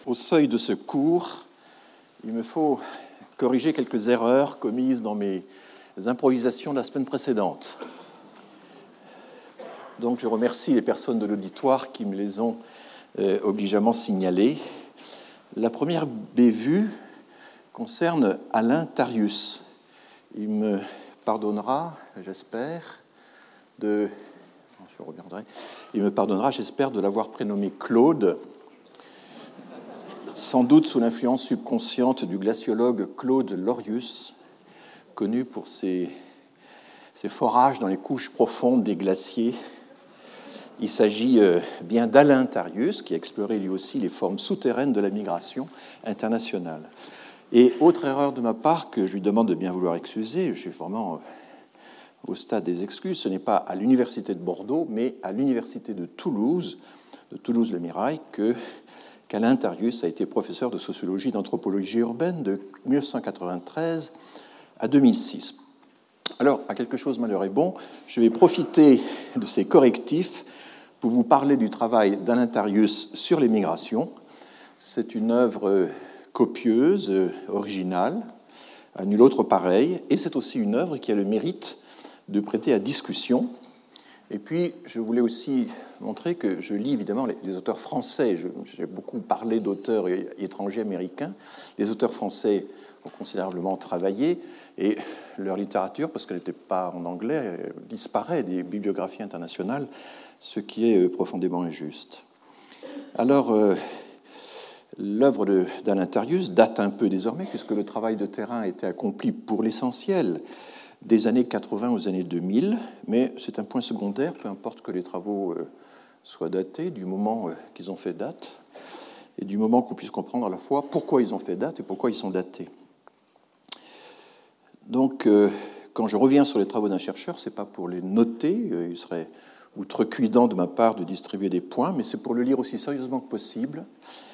Au seuil de ce cours, il me faut corriger quelques erreurs commises dans mes improvisations de la semaine précédente. Donc je remercie les personnes de l'auditoire qui me les ont obligeamment signalées. La première bévue concerne Alain Tarius. Il me pardonnera, j'espère, de l'avoir prénommé Claude, sans doute sous l'influence subconsciente du glaciologue Claude Lorius, connu pour ses forages dans les couches profondes des glaciers. Il s'agit bien d'Alain Tarius, qui a exploré lui aussi les formes souterraines de la migration internationale. Et autre erreur de ma part, que je lui demande de bien vouloir excuser, je suis vraiment au stade des excuses, ce n'est pas à l'université de Bordeaux, mais à l'université de Toulouse-Le Mirail, qu'Alain Tarius a été professeur de sociologie et d'anthropologie urbaine de 1993 à 2006. Alors, à quelque chose malheur est bon, je vais profiter de ces correctifs pour vous parler du travail d'Alain Tarius sur les migrations. C'est une œuvre copieuse, originale, à nul autre pareil, et c'est aussi une œuvre qui a le mérite de prêter à discussion. Et puis, je voulais aussi montrer que je lis évidemment les auteurs français. J'ai beaucoup parlé d'auteurs étrangers américains. Les auteurs français ont considérablement travaillé, et leur littérature, parce qu'elle n'était pas en anglais, disparaît des bibliographies internationales, ce qui est profondément injuste. Alors, l'œuvre d'Alain Tarius date un peu désormais, puisque le travail de terrain a été accompli pour l'essentiel des années 80 aux années 2000, mais c'est un point secondaire, peu importe que les travaux soient datés, du moment qu'ils ont fait date, et du moment qu'on puisse comprendre à la fois pourquoi ils ont fait date et pourquoi ils sont datés. Donc, quand je reviens sur les travaux d'un chercheur, ce n'est pas pour les noter, il serait outrecuidant de ma part de distribuer des points, mais c'est pour le lire aussi sérieusement que possible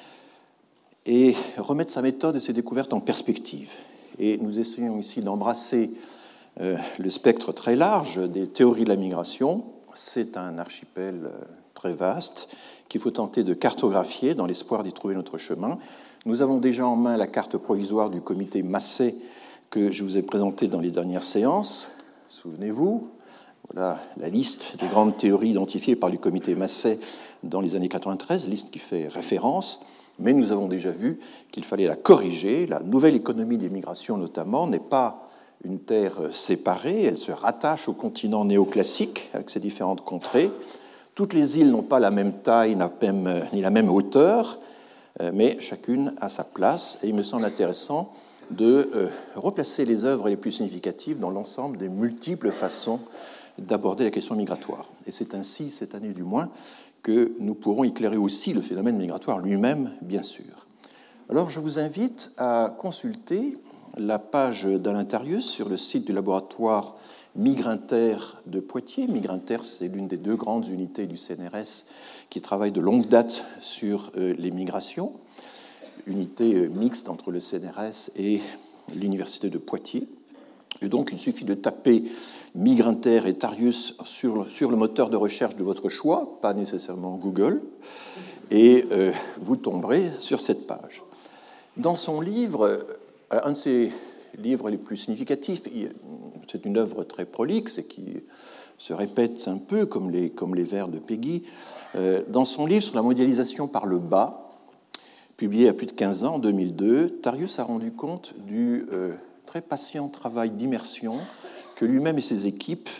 et remettre sa méthode et ses découvertes en perspective. Et nous essayons ici d'embrasser le spectre très large des théories de la migration. C'est un archipel très vaste qu'il faut tenter de cartographier dans l'espoir d'y trouver notre chemin. Nous avons déjà en main la carte provisoire du comité Massey que je vous ai présentée dans les dernières séances. Souvenez-vous, voilà la liste des grandes théories identifiées par le comité Massey dans les années 93, liste qui fait référence. Mais nous avons déjà vu qu'il fallait la corriger. La nouvelle économie des migrations, notamment, n'est pas une terre séparée, elle se rattache au continent néoclassique avec ses différentes contrées. Toutes les îles n'ont pas la même taille ni la même hauteur, mais chacune a sa place. Et il me semble intéressant de replacer les œuvres les plus significatives dans l'ensemble des multiples façons d'aborder la question migratoire. Et c'est ainsi, cette année du moins, que nous pourrons éclairer aussi le phénomène migratoire lui-même, bien sûr. Alors, je vous invite à consulter la page d'Alain Tarius sur le site du laboratoire Migrinter de Poitiers. Migrinter, c'est l'une des deux grandes unités du CNRS qui travaille de longue date sur les migrations, unité mixte entre le CNRS et l'université de Poitiers. Et donc, il suffit de taper Migrinter et Tarius sur le moteur de recherche de votre choix, pas nécessairement Google, et vous tomberez sur cette page. Dans son livre, un de ses livres les plus significatifs, c'est une œuvre très prolixe et qui se répète un peu comme les vers de Péguy. Dans son livre sur la mondialisation par le bas, publié à plus de 15 ans, en 2002, Tarius a rendu compte du très patient travail d'immersion que lui-même et ses équipes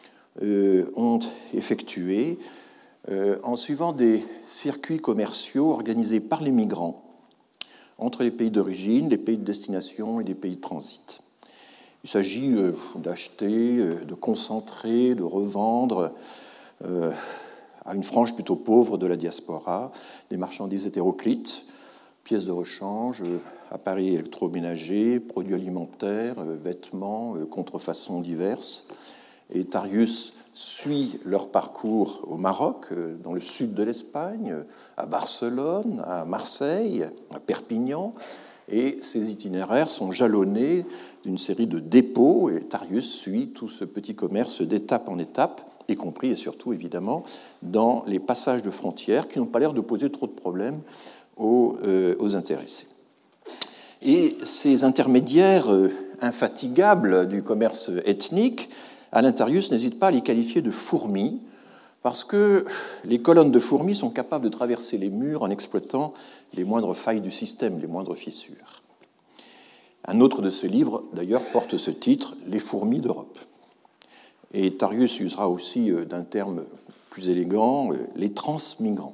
ont effectué en suivant des circuits commerciaux organisés par les migrants entre les pays d'origine, les pays de destination et les pays de transit. Il s'agit d'acheter, de concentrer, de revendre à une frange plutôt pauvre de la diaspora des marchandises hétéroclites, pièces de rechange, appareils électroménagers, produits alimentaires, vêtements, contrefaçons diverses. Et Tarius suit leur parcours au Maroc, dans le sud de l'Espagne, à Barcelone, à Marseille, à Perpignan. Et ces itinéraires sont jalonnés d'une série de dépôts, et Tarius suit tout ce petit commerce d'étape en étape, y compris et surtout, évidemment, dans les passages de frontières qui n'ont pas l'air de poser trop de problèmes aux intéressés. Et ces intermédiaires infatigables du commerce ethnique, Alintarius n'hésite pas à les qualifier de fourmis, parce que les colonnes de fourmis sont capables de traverser les murs en exploitant les moindres failles du système, les moindres fissures. Un autre de ses livres, d'ailleurs, porte ce titre, « Les fourmis d'Europe ». Et Tarius usera aussi d'un terme plus élégant, les transmigrants.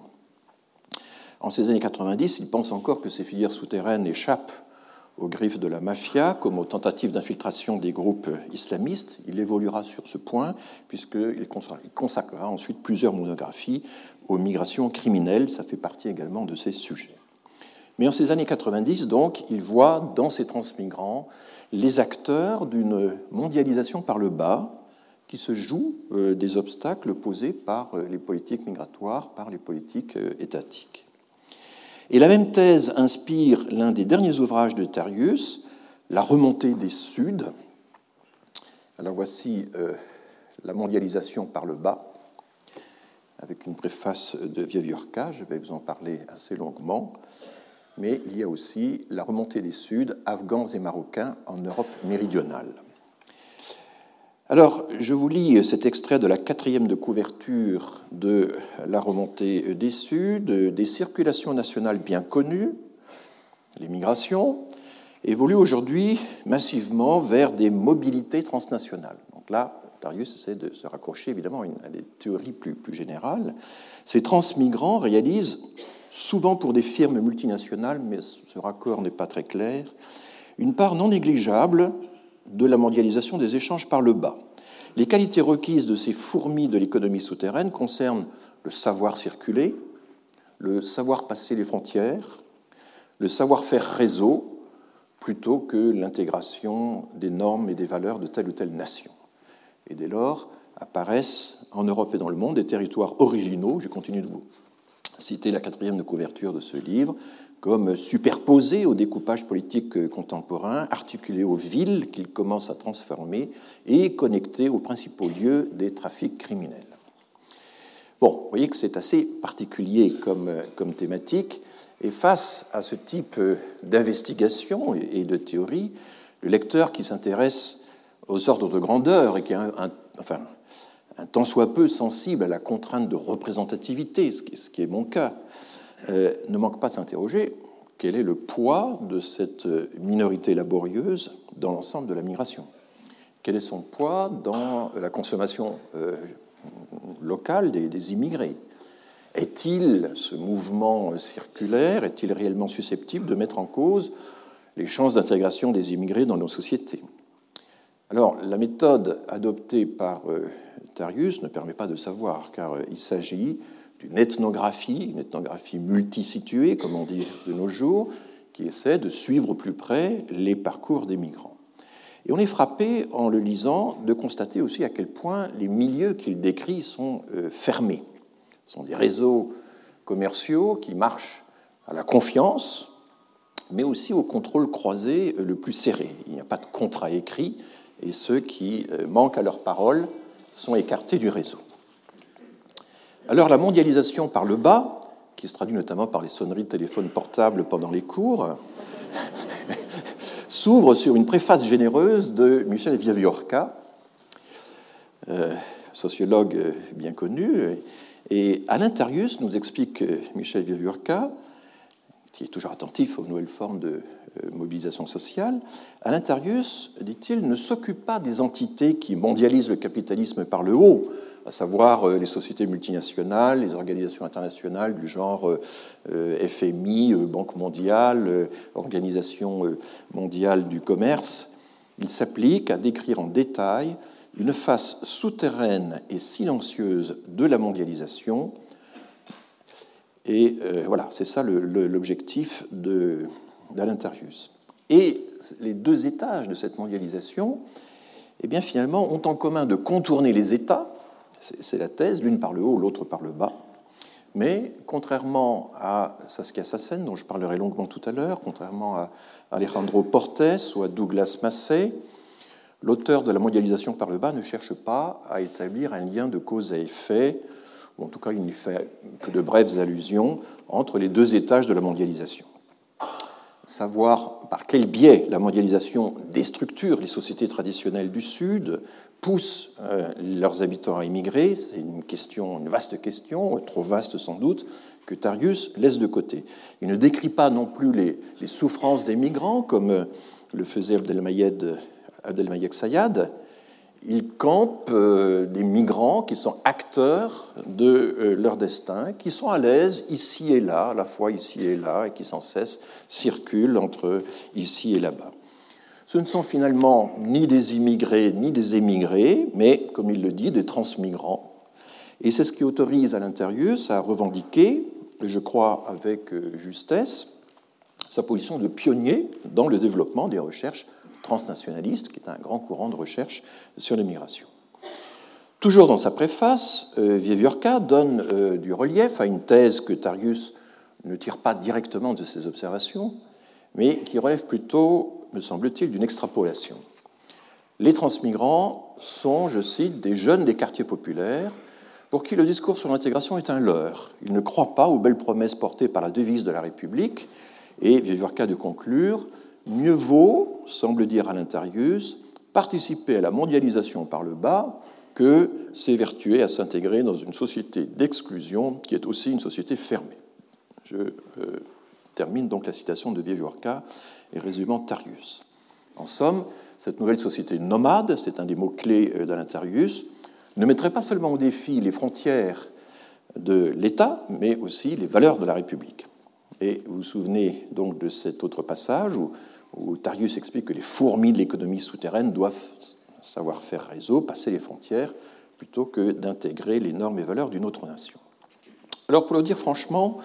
En ces années 90, il pense encore que ces filières souterraines échappent aux griffes de la mafia, comme aux tentatives d'infiltration des groupes islamistes. Il évoluera sur ce point, puisqu'il consacrera ensuite plusieurs monographies aux migrations criminelles. Ça fait partie également de ses sujets. Mais en ces années 90, donc, il voit dans ces transmigrants les acteurs d'une mondialisation par le bas qui se joue des obstacles posés par les politiques migratoires, par les politiques étatiques. Et la même thèse inspire l'un des derniers ouvrages de Tarius, La remontée des Suds. Alors voici la mondialisation par le bas, avec une préface de Wiewiórka, je vais vous en parler assez longuement. Mais il y a aussi la remontée des Suds, Afghans et Marocains en Europe méridionale. Alors, je vous lis cet extrait de la 4e de couverture de La remontée des Suds, des circulations nationales bien connues, les migrations, évoluent aujourd'hui massivement vers des mobilités transnationales. Donc là, Tarius essaie de se raccrocher évidemment à des théories plus générales. Ces transmigrants réalisent, souvent pour des firmes multinationales, mais ce raccord n'est pas très clair, une part non négligeable de la mondialisation des échanges par le bas. Les qualités requises de ces fourmis de l'économie souterraine concernent le savoir circuler, le savoir passer les frontières, le savoir-faire réseau, plutôt que l'intégration des normes et des valeurs de telle ou telle nation. Et dès lors, apparaissent en Europe et dans le monde des territoires originaux, je continue de vous citer la 4e de couverture de ce livre, comme superposés au découpage politique contemporain, articulés aux villes qu'il commence à transformer et connectés aux principaux lieux des trafics criminels. Bon, vous voyez que c'est assez particulier comme thématique, et face à ce type d'investigation et de théorie, le lecteur qui s'intéresse aux ordres de grandeur et qui a un tant soit peu sensible à la contrainte de représentativité, ce qui est mon cas, ne manque pas de s'interroger quel est le poids de cette minorité laborieuse dans l'ensemble de la migration. Quel est son poids dans la consommation locale des immigrés? Est-il, ce mouvement circulaire, est-il réellement susceptible de mettre en cause les chances d'intégration des immigrés dans nos sociétés? Alors, la méthode adoptée par Tarius ne permet pas de savoir, car il s'agit une ethnographie multisituée, comme on dit de nos jours, qui essaie de suivre au plus près les parcours des migrants. Et on est frappé, en le lisant, de constater aussi à quel point les milieux qu'il décrit sont fermés. Ce sont des réseaux commerciaux qui marchent à la confiance, mais aussi au contrôle croisé le plus serré. Il n'y a pas de contrat écrit, et ceux qui manquent à leur parole sont écartés du réseau. Alors la mondialisation par le bas, qui se traduit notamment par les sonneries de téléphone portable pendant les cours, s'ouvre sur une préface généreuse de Michel Wiewiórka, sociologue bien connu. Et Alintarius nous explique Michel Wiewiórka, qui est toujours attentif aux nouvelles formes de mobilisation sociale. Alintarius, dit-il, ne s'occupe pas des entités qui mondialisent le capitalisme par le haut, à savoir les sociétés multinationales, les organisations internationales du genre FMI, Banque mondiale, Organisation mondiale du commerce. Il s'applique à décrire en détail une face souterraine et silencieuse de la mondialisation. Et voilà, c'est ça l'objectif d'Alintarius. Et les deux étages de cette mondialisation, eh bien, finalement, ont en commun de contourner les États. C'est la thèse, l'une par le haut, l'autre par le bas. Mais contrairement à Saskia Sassen, dont je parlerai longuement tout à l'heure, contrairement à Alejandro Portes ou à Douglas Massey, l'auteur de la mondialisation par le bas ne cherche pas à établir un lien de cause à effet ou en tout cas il n'y fait que de brèves allusions, entre les deux étages de la mondialisation. Savoir par quel biais la mondialisation déstructure les sociétés traditionnelles du Sud, pousse leurs habitants à immigrer, c'est une vaste question, trop vaste sans doute, que Tarius laisse de côté. Il ne décrit pas non plus les souffrances des migrants, comme le faisait Abdelmayek Sayad. Il campe des migrants qui sont acteurs de leur destin, qui sont à l'aise ici et là, à la fois ici et là, et qui sans cesse circulent entre ici et là-bas. Ce ne sont finalement ni des immigrés ni des émigrés, mais, comme il le dit, des transmigrants. Et c'est ce qui autorise Alain Tarius à revendiquer, et je crois avec justesse, sa position de pionnier dans le développement des recherches transnationalistes, qui est un grand courant de recherche sur les migrations. Toujours dans sa préface, Wiewiórka donne du relief à une thèse que Tarius ne tire pas directement de ses observations, mais qui relève plutôt, me semble-t-il, d'une extrapolation. Les transmigrants sont, je cite, des jeunes des quartiers populaires pour qui le discours sur l'intégration est un leurre. Ils ne croient pas aux belles promesses portées par la devise de la République, et Wiewiórka de conclure « Mieux vaut, semble dire Alain Tarius, participer à la mondialisation par le bas que s'évertuer à s'intégrer dans une société d'exclusion qui est aussi une société fermée. » Je termine donc la citation de Wiewiórka et résumant Tarius. En somme, cette nouvelle société nomade, c'est un des mots-clés d'Alain Tarius, ne mettrait pas seulement au défi les frontières de l'État, mais aussi les valeurs de la République. Et vous vous souvenez donc de cet autre passage où Tarius explique que les fourmis de l'économie souterraine doivent savoir faire réseau, passer les frontières, plutôt que d'intégrer les normes et valeurs d'une autre nation. Alors, pour le dire franchement,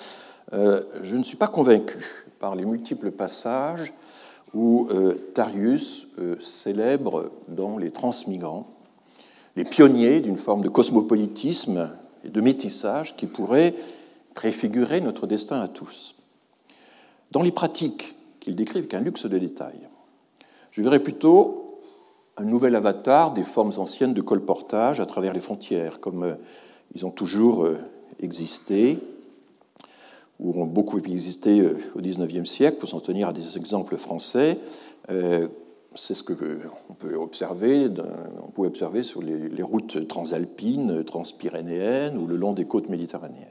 je ne suis pas convaincu par les multiples passages où Tarius célèbre dans les transmigrants les pionniers d'une forme de cosmopolitisme et de métissage qui pourrait préfigurer notre destin à tous. Dans les pratiques qu'il décrit avec un luxe de détail, je verrais plutôt un nouvel avatar des formes anciennes de colportage à travers les frontières, comme ils ont toujours existé, ou ont beaucoup existé au XIXe siècle, pour s'en tenir à des exemples français. C'est ce qu'on peut observer, on peut observer sur les routes transalpines, transpyrénéennes ou le long des côtes méditerranéennes.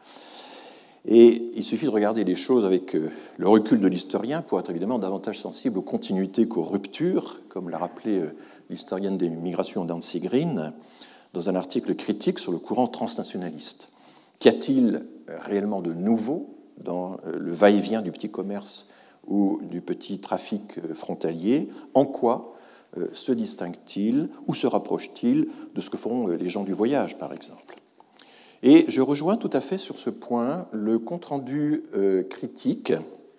Et il suffit de regarder les choses avec le recul de l'historien pour être évidemment davantage sensible aux continuités qu'aux ruptures, comme l'a rappelé l'historienne des migrations Nancy Green dans un article critique sur le courant transnationaliste. Qu'y a-t-il réellement de nouveau dans le va-et-vient du petit commerce ou du petit trafic frontalier? En quoi se distingue-t-il ou se rapproche-t-il de ce que font les gens du voyage, par exemple? Et je rejoins tout à fait sur ce point le compte-rendu critique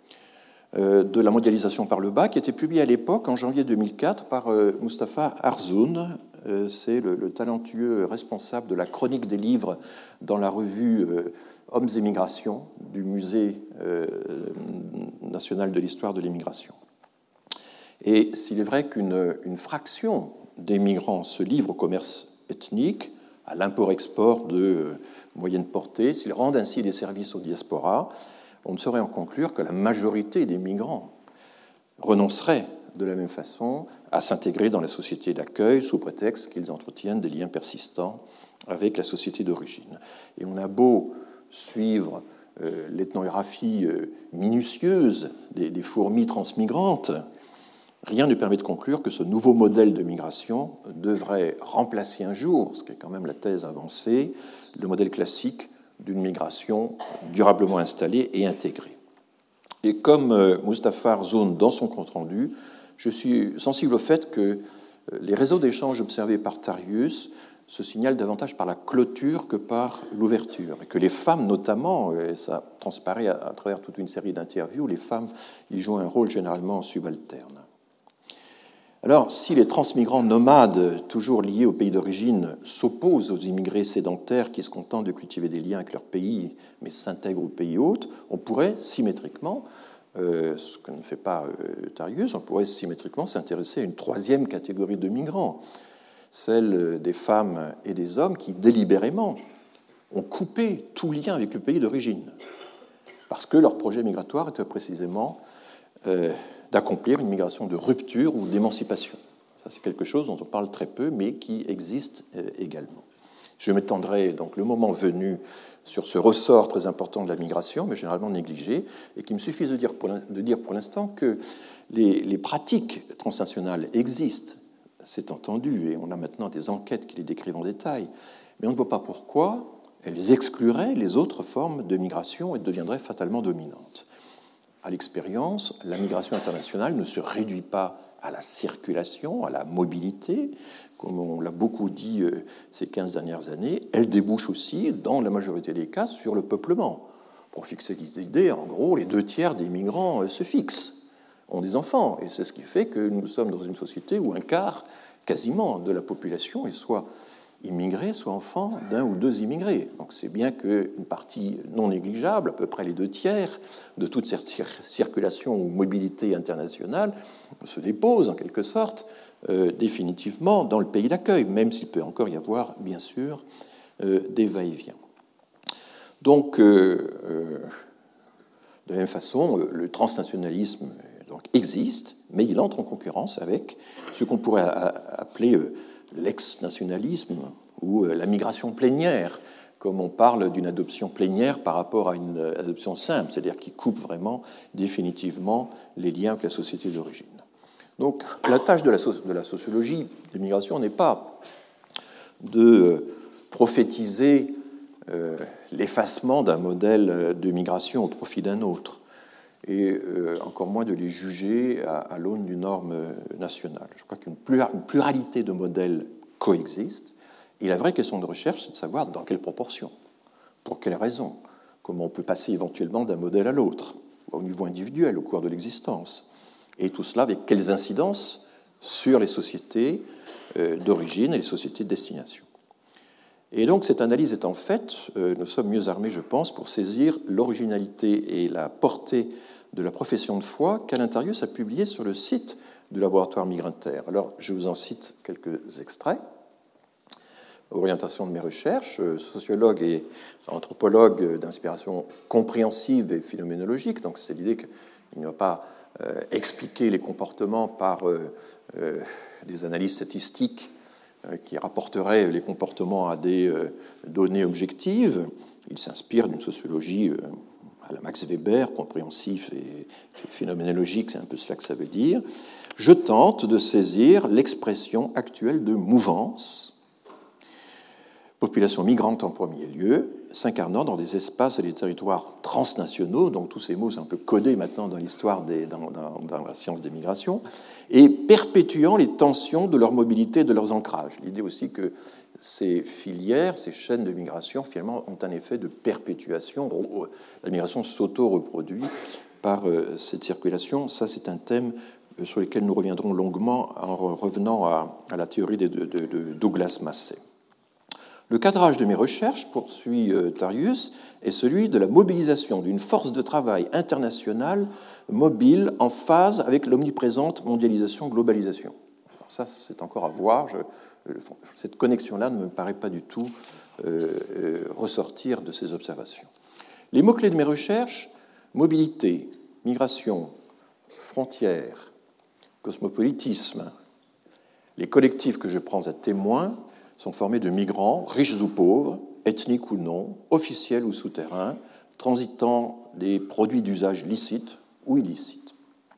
de la mondialisation par le bas, qui était publié à l'époque, en janvier 2004, par Mustapha Arzoun. C'est le talentueux responsable de la chronique des livres dans la revue Hommes et Migrations du Musée national de l'histoire de l'immigration. Et s'il est vrai qu'une fraction des migrants se livre au commerce ethnique, à l'import-export de moyenne portée, s'ils rendent ainsi des services aux diasporas, on ne saurait en conclure que la majorité des migrants renonceraient de la même façon à s'intégrer dans la société d'accueil sous prétexte qu'ils entretiennent des liens persistants avec la société d'origine. Et on a beau suivre l'ethnographie minutieuse des fourmis transmigrantes, rien ne permet de conclure que ce nouveau modèle de migration devrait remplacer un jour, ce qui est quand même la thèse avancée, le modèle classique d'une migration durablement installée et intégrée. Et comme Mustapha Arzoun dans son compte-rendu, je suis sensible au fait que les réseaux d'échange observés par Tarius se signalent davantage par la clôture que par l'ouverture, et que les femmes notamment, et ça transparaît à travers toute une série d'interviews, les femmes y jouent un rôle généralement subalterne. Alors, si les transmigrants nomades, toujours liés au pays d'origine, s'opposent aux immigrés sédentaires qui se contentent de cultiver des liens avec leur pays, mais s'intègrent au pays hôte, on pourrait symétriquement, ce que ne fait pas Tarius, on pourrait symétriquement s'intéresser à une troisième catégorie de migrants, celle des femmes et des hommes qui, délibérément, ont coupé tout lien avec le pays d'origine, parce que leur projet migratoire était précisément d'accomplir une migration de rupture ou d'émancipation. Ça, c'est quelque chose dont on parle très peu, mais qui existe également. Je m'étendrai donc le moment venu sur ce ressort très important de la migration, mais généralement négligé, et qu'il me suffit de dire pour l'instant que les pratiques transnationales existent, c'est entendu, et on a maintenant des enquêtes qui les décrivent en détail, mais on ne voit pas pourquoi elles excluraient les autres formes de migration et deviendraient fatalement dominantes. À l'expérience, la migration internationale ne se réduit pas à la circulation, à la mobilité, comme on l'a beaucoup dit ces 15 dernières années, elle débouche aussi, dans la majorité des cas, sur le peuplement. Pour fixer des idées, en gros, les 2/3 des migrants se fixent, ont des enfants, et c'est ce qui fait que nous sommes dans une société où un quart, quasiment, de la population est soit immigré, soit enfant d'un ou deux immigrés. Donc c'est bien qu'une partie non négligeable, à peu près les 2/3 de toute cette circulation ou mobilité internationale, se dépose en quelque sorte définitivement dans le pays d'accueil, même s'il peut encore y avoir, bien sûr, des va-et-vient. Donc, de la même façon, le transnationalisme donc, existe, mais il entre en concurrence avec ce qu'on pourrait appeler l'ex-nationalisme ou la migration plénière, comme on parle d'une adoption plénière par rapport à une adoption simple, c'est-à-dire qui coupe vraiment définitivement les liens avec la société d'origine. Donc la tâche de la sociologie des migrations n'est pas de prophétiser l'effacement d'un modèle de migration au profit d'un autre, et encore moins de les juger à l'aune d'une norme nationale. Je crois qu'une pluralité de modèles coexiste, et la vraie question de recherche, c'est de savoir dans quelle proportion, pour quelles raisons, comment on peut passer éventuellement d'un modèle à l'autre, au niveau individuel, au cours de l'existence, et tout cela avec quelles incidences sur les sociétés d'origine et les sociétés de destination. Et donc cette analyse étant faite, nous sommes mieux armés, je pense, pour saisir l'originalité et la portée de la profession de foi qu'Alain-Tarius a publié sur le site du laboratoire Migrinter. Alors, je vous en cite quelques extraits. Orientation de mes recherches, sociologue et anthropologue d'inspiration compréhensive et phénoménologique, donc c'est l'idée qu'il ne va pas expliquer les comportements par des analyses statistiques qui rapporteraient les comportements à des données objectives. Il s'inspire d'une sociologie à la Max Weber, compréhensif et phénoménologique, c'est un peu cela que ça veut dire. Je tente de saisir l'expression actuelle de mouvance, population migrante en premier lieu, s'incarnant dans des espaces et des territoires transnationaux, donc tous ces mots sont un peu codés maintenant dans l'histoire, dans la science des migrations, et perpétuant les tensions de leur mobilité et de leurs ancrages. L'idée aussi que ces filières, ces chaînes de migration, finalement, ont un effet de perpétuation. La migration s'auto-reproduit par cette circulation. Ça, c'est un thème sur lequel nous reviendrons longuement en revenant à la théorie de Douglas Massey. Le cadrage de mes recherches, poursuit Tarius, est celui de la mobilisation d'une force de travail internationale mobile en phase avec l'omniprésente mondialisation-globalisation. Alors ça, c'est encore à voir. Cette connexion-là ne me paraît pas du tout ressortir de ces observations. Les mots-clés de mes recherches, mobilité, migration, frontières, cosmopolitisme. Les collectifs que je prends à témoin sont formés de migrants, riches ou pauvres, ethniques ou non, officiels ou souterrains, transitant des produits d'usage licites ou illicites.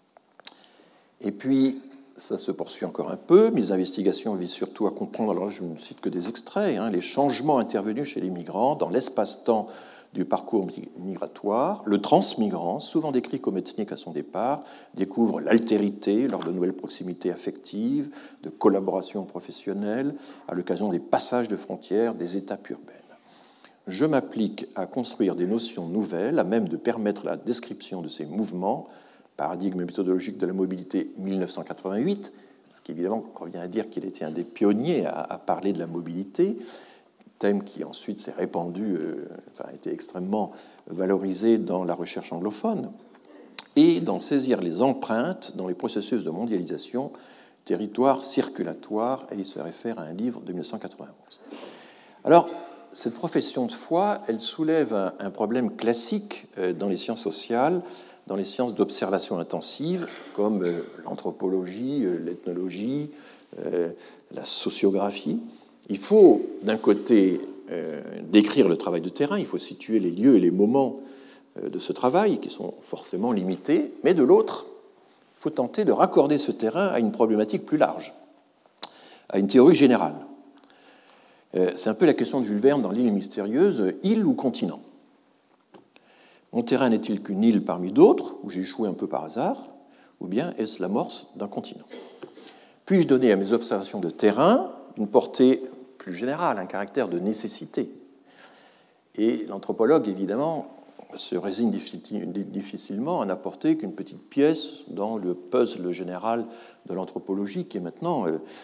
Et puis, ça se poursuit encore un peu. Mes investigations visent surtout à comprendre, alors je ne cite que des extraits, les changements intervenus chez les migrants dans l'espace-temps du parcours migratoire. Le transmigrant, souvent décrit comme ethnique à son départ, découvre l'altérité lors de nouvelles proximités affectives, de collaborations professionnelles, à l'occasion des passages de frontières, des étapes urbaines. Je m'applique à construire des notions nouvelles, à même de permettre la description de ces mouvements, paradigme méthodologique de la mobilité 1988, ce qui évidemment revient à dire qu'il était un des pionniers à parler de la mobilité, thème qui ensuite s'est répandu, a été extrêmement valorisé dans la recherche anglophone, et d'en saisir les empreintes dans les processus de mondialisation, territoire circulatoire, et il se réfère à un livre de 1991. Alors, cette profession de foi, elle soulève un problème classique dans les sciences sociales, dans les sciences d'observation intensive, comme l'anthropologie, l'ethnologie, la sociographie. Il faut, d'un côté, décrire le travail de terrain, il faut situer les lieux et les moments de ce travail, qui sont forcément limités, mais de l'autre, il faut tenter de raccorder ce terrain à une problématique plus large, à une théorie générale. C'est un peu la question de Jules Verne dans L'île mystérieuse, île ou continent? Mon terrain n'est-il qu'une île parmi d'autres, où j'ai échoué un peu par hasard, ou bien est-ce l'amorce d'un continent? Puis-je donner à mes observations de terrain une portée plus générale, un caractère de nécessité? Et l'anthropologue, évidemment, se résigne difficilement à n'apporter qu'une petite pièce dans le puzzle général de l'anthropologie, qui est maintenant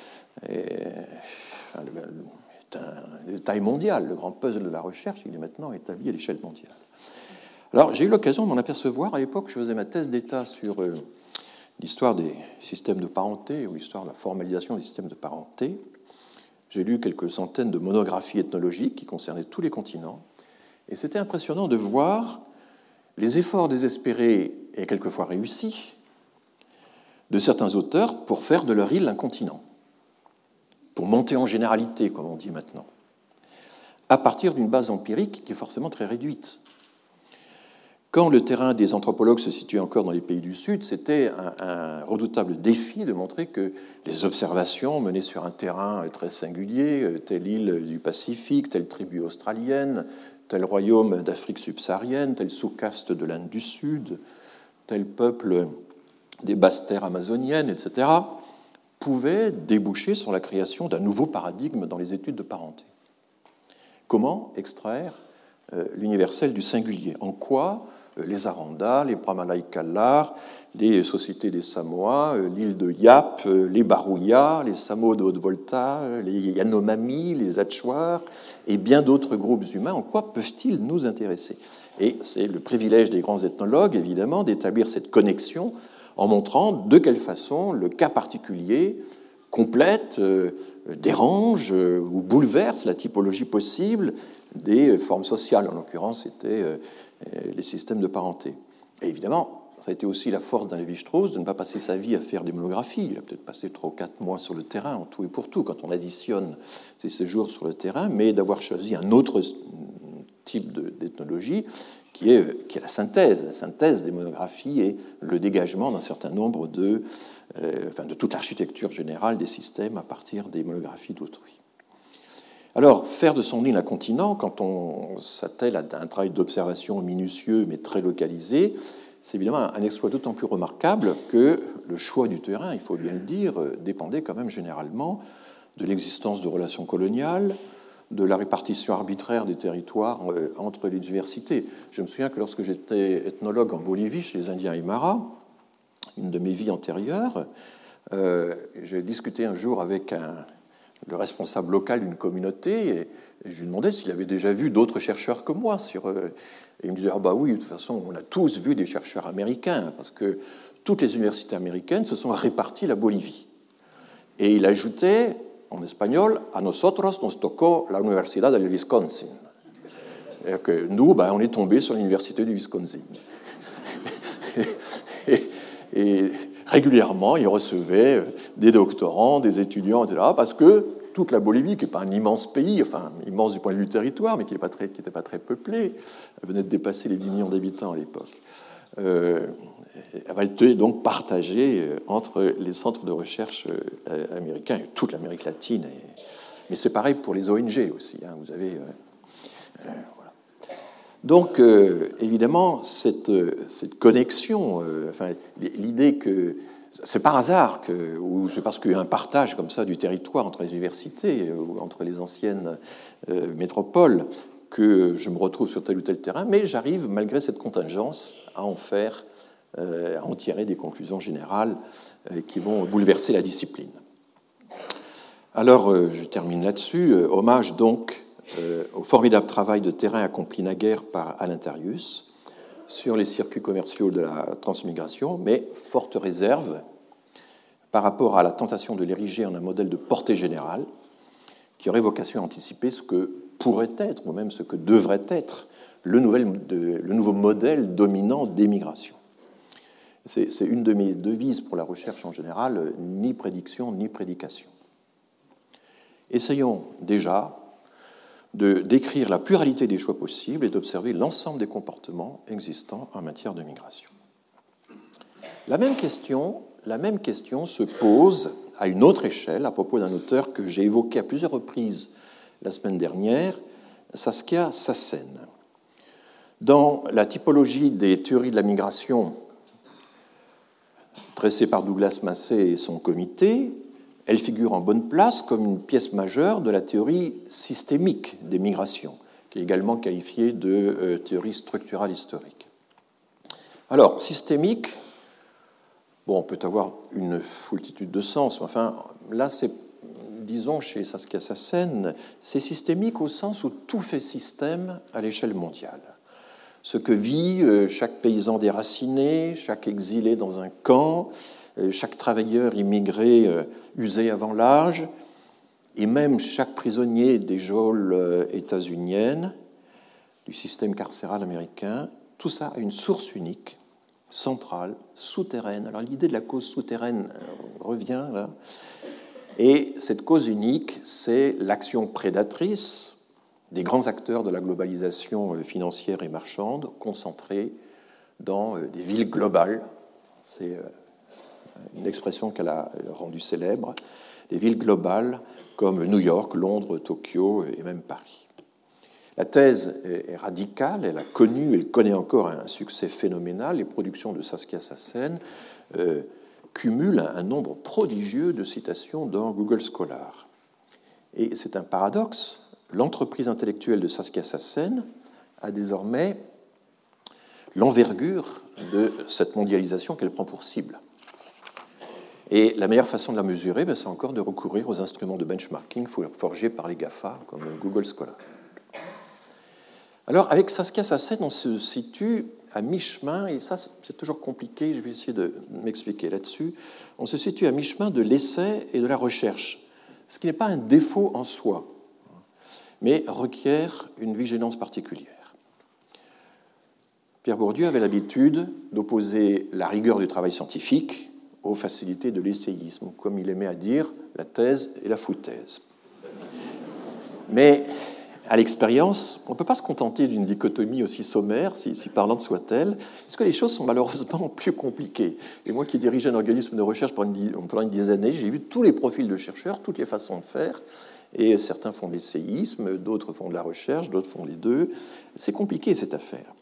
de taille mondiale. Le grand puzzle de la recherche, il est maintenant établi à l'échelle mondiale. Alors, j'ai eu l'occasion de m'en apercevoir. À l'époque, je faisais ma thèse d'État sur l'histoire des systèmes de parenté, ou l'histoire de la formalisation des systèmes de parenté. J'ai lu quelques centaines de monographies ethnologiques qui concernaient tous les continents. Et c'était impressionnant de voir les efforts désespérés et quelquefois réussis de certains auteurs pour faire de leur île un continent, pour monter en généralité, comme on dit maintenant, à partir d'une base empirique qui est forcément très réduite. Quand le terrain des anthropologues se situait encore dans les pays du Sud, c'était un redoutable défi de montrer que les observations menées sur un terrain très singulier, telle île du Pacifique, telle tribu australienne, tel royaume d'Afrique subsaharienne, tel sous-caste de l'Inde du Sud, tel peuple des basses terres amazoniennes, etc., pouvaient déboucher sur la création d'un nouveau paradigme dans les études de parenté. Comment extraire l'universel du singulier? En quoi les Aranda, les Pramalai Kallar, les sociétés des Samoa, l'île de Yap, les Barouya, les Samo de Haute-Volta, les Yanomami, les Achuar et bien d'autres groupes humains, en quoi peuvent-ils nous intéresser? Et c'est le privilège des grands ethnologues, évidemment, d'établir cette connexion en montrant de quelle façon le cas particulier complète, dérange ou bouleverse la typologie possible des formes sociales. En l'occurrence, c'était les systèmes de parenté. Et évidemment, ça a été aussi la force d'un Lévi-Strauss de ne pas passer sa vie à faire des monographies. Il a peut-être passé 3 ou 4 mois sur le terrain, en tout et pour tout, quand on additionne ses séjours sur le terrain, mais d'avoir choisi un autre type d'ethnologie qui est la synthèse des monographies et le dégagement d'un certain nombre de toute l'architecture générale des systèmes à partir des monographies d'autrui. Alors, faire de son île un continent, quand on s'attelle à un travail d'observation minutieux mais très localisé, c'est évidemment un exploit d'autant plus remarquable que le choix du terrain, il faut bien le dire, dépendait quand même généralement de l'existence de relations coloniales, de la répartition arbitraire des territoires entre les universités. Je me souviens que lorsque j'étais ethnologue en Bolivie, chez les Indiens Aymara, une de mes vies antérieures, j'ai discuté un jour avec le responsable local d'une communauté, et je lui demandais s'il avait déjà vu d'autres chercheurs que moi. Et il me disait, ah bah oui, de toute façon, on a tous vu des chercheurs américains, parce que toutes les universités américaines se sont réparties la Bolivie. Et il ajoutait, en espagnol, a nosotros nos tocó la Universidad del Wisconsin. C'est-à-dire que nous, on est tombés sur l'université du Wisconsin. et régulièrement, il recevait des doctorants, des étudiants, etc., parce que toute la Bolivie, qui n'est pas un immense pays, enfin immense du point de vue territoire, mais qui n'était pas très peuplé, venait de dépasser les 10 millions d'habitants à l'époque, elle était donc partagée entre les centres de recherche américains et toute l'Amérique latine. Mais c'est pareil pour les ONG aussi. Vous avez... voilà. Donc, évidemment, cette connexion, l'idée que c'est par hasard ou c'est parce qu'il y a un partage comme ça du territoire entre les universités ou entre les anciennes métropoles que je me retrouve sur tel ou tel terrain, mais j'arrive, malgré cette contingence, à en tirer des conclusions générales qui vont bouleverser la discipline. Alors, je termine là-dessus. Hommage donc au formidable travail de terrain accompli naguère par Alain Tarius sur les circuits commerciaux de la transmigration, mais forte réserve par rapport à la tentation de l'ériger en un modèle de portée générale qui aurait vocation à anticiper ce que pourrait être, ou même ce que devrait être, le nouveau modèle dominant d'émigration. C'est une de mes devises pour la recherche en général, ni prédiction ni prédication. Essayons déjà de décrire la pluralité des choix possibles et d'observer l'ensemble des comportements existants en matière de migration. La même question se pose à une autre échelle à propos d'un auteur que j'ai évoqué à plusieurs reprises la semaine dernière, Saskia Sassen. Dans la typologie des théories de la migration dressée par Douglas Massey et son comité, elle figure en bonne place comme une pièce majeure de la théorie systémique des migrations, qui est également qualifiée de théorie structurale historique. Alors, systémique, bon, on peut avoir une foultitude de sens, mais enfin, là, c'est, disons, chez Saskia Sassen, c'est systémique au sens où tout fait système à l'échelle mondiale. Ce que vit chaque paysan déraciné, chaque exilé dans un camp, chaque travailleur immigré usé avant l'âge, et même chaque prisonnier des geôles états-uniennes, du système carcéral américain, tout ça a une source unique, centrale, souterraine. Alors l'idée de la cause souterraine revient là. Et cette cause unique, c'est l'action prédatrice des grands acteurs de la globalisation financière et marchande concentrés dans des villes globales. C'est une expression qu'elle a rendue célèbre. Des villes globales comme New York, Londres, Tokyo et même Paris. La thèse est radicale, elle a connu, elle connaît encore un succès phénoménal. Les productions de Saskia Sassen cumulent un nombre prodigieux de citations dans Google Scholar. Et c'est un paradoxe. L'entreprise intellectuelle de Saskia Sassen a désormais l'envergure de cette mondialisation qu'elle prend pour cible. Et la meilleure façon de la mesurer, c'est encore de recourir aux instruments de benchmarking forgés par les GAFA, comme Google Scholar. Alors, avec Saskia Sassen, on se situe à mi-chemin, et ça, c'est toujours compliqué, je vais essayer de m'expliquer là-dessus. On se situe à mi-chemin de l'essai et de la recherche, ce qui n'est pas un défaut en soi, mais requiert une vigilance particulière. Pierre Bourdieu avait l'habitude d'opposer la rigueur du travail scientifique aux facilités de l'essayisme, comme il aimait à dire, la thèse et la foutaise. Mais à l'expérience, on ne peut pas se contenter d'une dichotomie aussi sommaire, si parlante soit-elle, parce que les choses sont malheureusement plus compliquées. Et moi qui dirigeais un organisme de recherche pendant une dizaine d'années, j'ai vu tous les profils de chercheurs, toutes les façons de faire, et certains font de l'essayisme, d'autres font de la recherche, d'autres font les deux. C'est compliqué, cette affaire.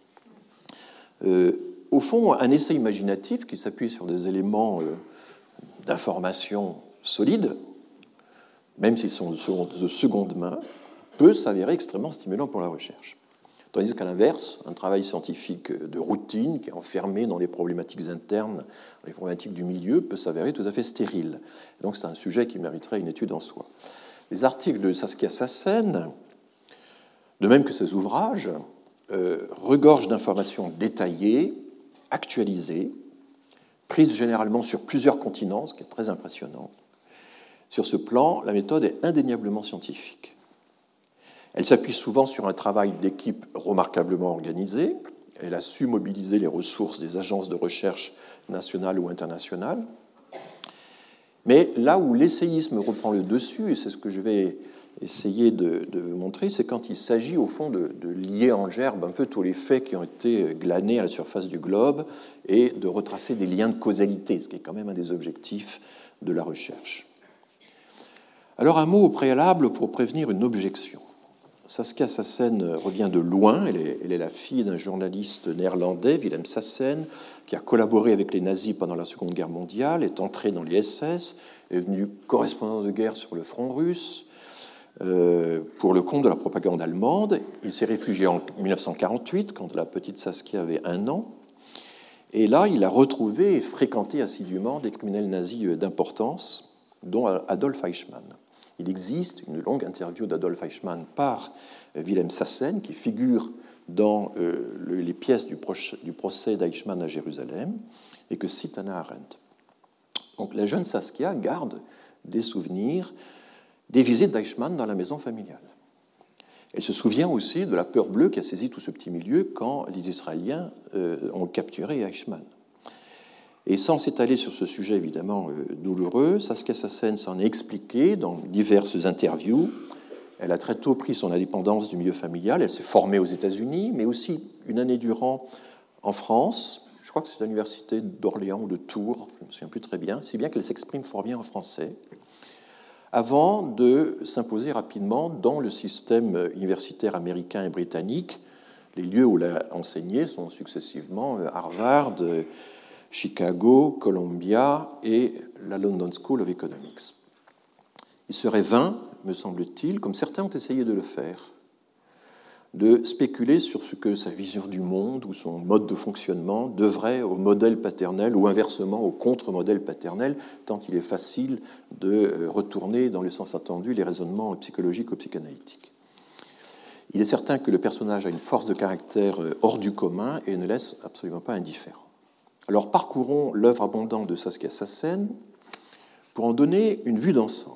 Au fond, un essai imaginatif qui s'appuie sur des éléments d'information solides, même s'ils sont de seconde main, peut s'avérer extrêmement stimulant pour la recherche. Tandis qu'à l'inverse, un travail scientifique de routine, qui est enfermé dans les problématiques internes, dans les problématiques du milieu, peut s'avérer tout à fait stérile. Donc c'est un sujet qui mériterait une étude en soi. Les articles de Saskia Sassen, de même que ses ouvrages, regorgent d'informations détaillées, actualisées, prises généralement sur plusieurs continents, ce qui est très impressionnant. Sur ce plan, la méthode est indéniablement scientifique. Elle s'appuie souvent sur un travail d'équipe remarquablement organisé. Elle a su mobiliser les ressources des agences de recherche nationales ou internationales. Mais là où l'essayisme reprend le dessus, et c'est ce que je vais essayer de vous montrer, c'est quand il s'agit au fond de lier en gerbe un peu tous les faits qui ont été glanés à la surface du globe et de retracer des liens de causalité, ce qui est quand même un des objectifs de la recherche. Alors un mot au préalable pour prévenir une objection. Saskia Sassen revient de loin, elle est la fille d'un journaliste néerlandais, Willem Sassen, qui a collaboré avec les nazis pendant la Seconde Guerre mondiale, est entré dans les SS, est devenu correspondant de guerre sur le front russe pour le compte de la propagande allemande. Il s'est réfugié en 1948, quand la petite Saskia avait 1 an, et là, il a retrouvé et fréquenté assidûment des criminels nazis d'importance, dont Adolf Eichmann. Il existe une longue interview d'Adolf Eichmann par Willem Sassen, qui figure dans les pièces du procès d'Eichmann à Jérusalem, et que cite Hannah Arendt. Donc la jeune Saskia garde des souvenirs des visites d'Eichmann dans la maison familiale. Elle se souvient aussi de la peur bleue qui a saisi tout ce petit milieu quand les Israéliens ont capturé Eichmann. Et sans s'étaler sur ce sujet évidemment douloureux, Saskia Sassen s'en est expliquée dans diverses interviews. Elle a très tôt pris son indépendance du milieu familial, elle s'est formée aux États-Unis, mais aussi une année durant en France. Je crois que c'est l'université d'Orléans ou de Tours, je ne me souviens plus très bien, si bien qu'elle s'exprime fort bien en français, avant de s'imposer rapidement dans le système universitaire américain et britannique. Les lieux où elle a enseigné sont successivement Harvard, Chicago, Columbia et la London School of Economics. Il serait vain, me semble-t-il, comme certains ont essayé de le faire, de spéculer sur ce que sa vision du monde ou son mode de fonctionnement devrait au modèle paternel ou inversement au contre-modèle paternel, tant il est facile de retourner dans le sens attendu les raisonnements psychologiques ou psychanalytiques. Il est certain que le personnage a une force de caractère hors du commun et ne laisse absolument pas indifférent. Alors parcourons l'œuvre abondante de Saskia Sassen pour en donner une vue d'ensemble.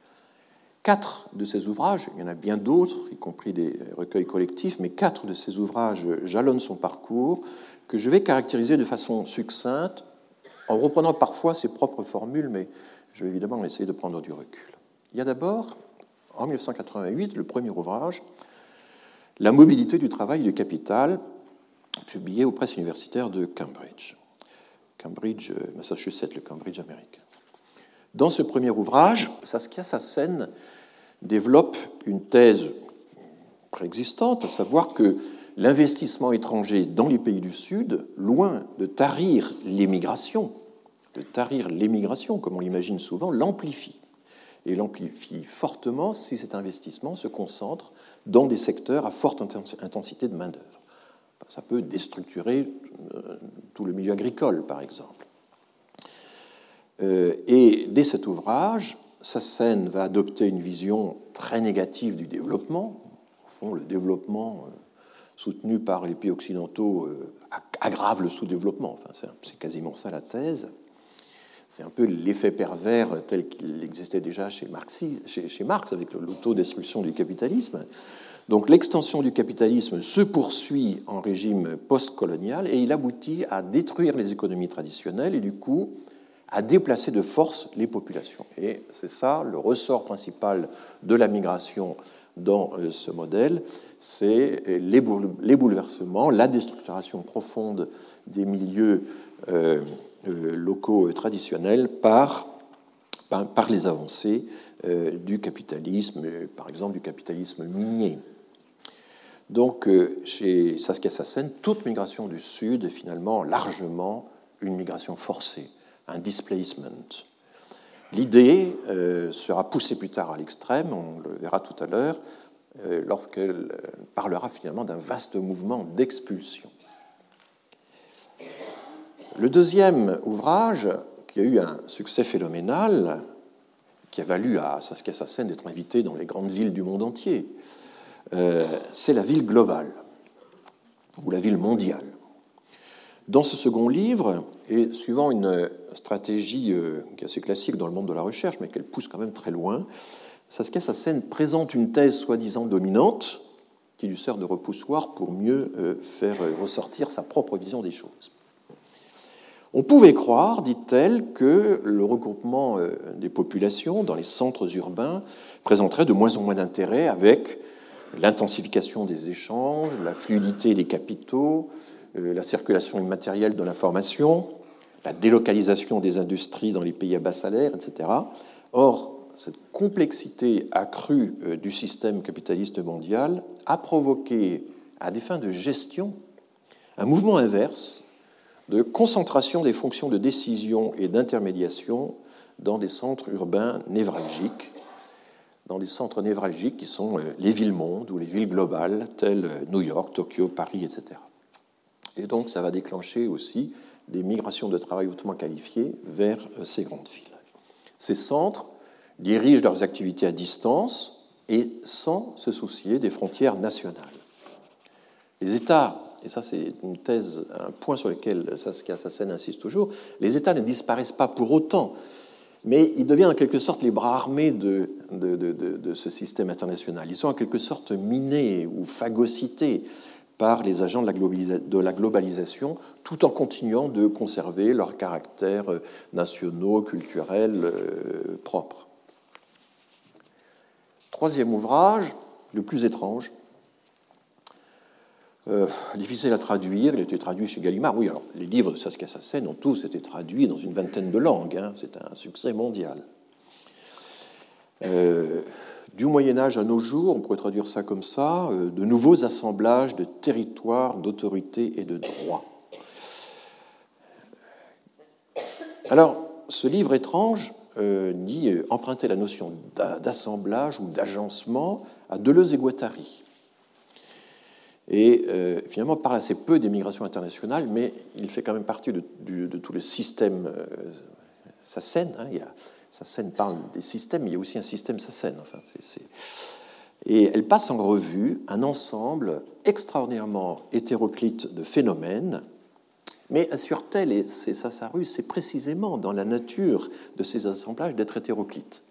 4 de ces ouvrages, il y en a bien d'autres, y compris des recueils collectifs, mais 4 de ces ouvrages jalonnent son parcours, que je vais caractériser de façon succincte, en reprenant parfois ses propres formules, mais je vais évidemment essayer de prendre du recul. Il y a d'abord, en 1988, le premier ouvrage, La mobilité du travail et du capital, publié aux presses universitaires de Cambridge, Massachusetts, le Cambridge américain. Dans ce premier ouvrage, Saskia Sassen développe une thèse préexistante, à savoir que l'investissement étranger dans les pays du Sud, loin de tarir l'émigration, comme on l'imagine souvent, l'amplifie. Et l'amplifie fortement si cet investissement se concentre dans des secteurs à forte intensité de main-d'œuvre. Ça peut déstructurer tout le milieu agricole, par exemple. Et dès cet ouvrage, Sassen va adopter une vision très négative du développement. Au fond, le développement soutenu par les pays occidentaux aggrave le sous-développement. Enfin, c'est quasiment ça la thèse. C'est un peu l'effet pervers tel qu'il existait déjà chez Marx avec l'autodestruction du capitalisme. Donc l'extension du capitalisme se poursuit en régime post-colonial et il aboutit à détruire les économies traditionnelles et du coup à déplacer de force les populations. Et c'est ça le ressort principal de la migration dans ce modèle, c'est les bouleversements, la déstructuration profonde des milieux locaux traditionnels par les avancées du capitalisme, par exemple du capitalisme minier. Donc, chez Saskia Sassen, toute migration du Sud est finalement largement une migration forcée, un displacement. L'idée sera poussée plus tard à l'extrême, on le verra tout à l'heure, lorsqu'elle parlera finalement d'un vaste mouvement d'expulsion. Le deuxième ouvrage, qui a eu un succès phénoménal, qui a valu à Saskia Sassen d'être invitée dans les grandes villes du monde entier, c'est la ville globale, ou la ville mondiale. Dans ce second livre, et suivant une stratégie qui est assez classique dans le monde de la recherche, mais qu'elle pousse quand même très loin, Saskia Sassen présente une thèse soi-disant dominante qui lui sert de repoussoir pour mieux faire ressortir sa propre vision des choses. On pouvait croire, dit-elle, que le regroupement des populations dans les centres urbains présenterait de moins en moins d'intérêt avec l'intensification des échanges, la fluidité des capitaux, la circulation immatérielle de l'information, la délocalisation des industries dans les pays à bas salaire, etc. Or, cette complexité accrue du système capitaliste mondial a provoqué, à des fins de gestion, un mouvement inverse de concentration des fonctions de décision et d'intermédiation dans des centres urbains névralgiques, qui sont les villes-mondes ou les villes globales, telles New York, Tokyo, Paris, etc. Et donc, ça va déclencher aussi des migrations de travail hautement qualifiées vers ces grandes villes. Ces centres dirigent leurs activités à distance et sans se soucier des frontières nationales. Les États, et ça c'est une thèse, un point sur lequel Saskia Sassen insiste toujours, les États ne disparaissent pas pour autant. mais ils deviennent en quelque sorte les bras armés de ce système international. Ils sont en quelque sorte minés ou phagocytés par les agents de la globalisation, tout en continuant de conserver leurs caractères nationaux, culturels propres. Troisième ouvrage, le plus étrange, difficile à traduire, il a été traduit chez Gallimard. Oui, alors les livres de Saskia Sassen ont tous été traduits dans une vingtaine de langues, hein, c'est un succès mondial. Du Moyen-Âge à nos jours, on pourrait traduire ça comme ça, de nouveaux assemblages de territoires, d'autorité et de droits. Alors, ce livre étrange dit emprunter la notion d'assemblage ou d'agencement à Deleuze et Guattari. Et finalement parle assez peu des migrations internationales, mais il fait quand même partie de tout le système Sassen. Hein, Sassen parle des systèmes, mais il y a aussi un système Sassen. Enfin, Et elle passe en revue un ensemble extraordinairement hétéroclite de phénomènes, mais assure-t-elle, et c'est ça sa ruse, c'est précisément dans la nature de ces assemblages d'être hétéroclites.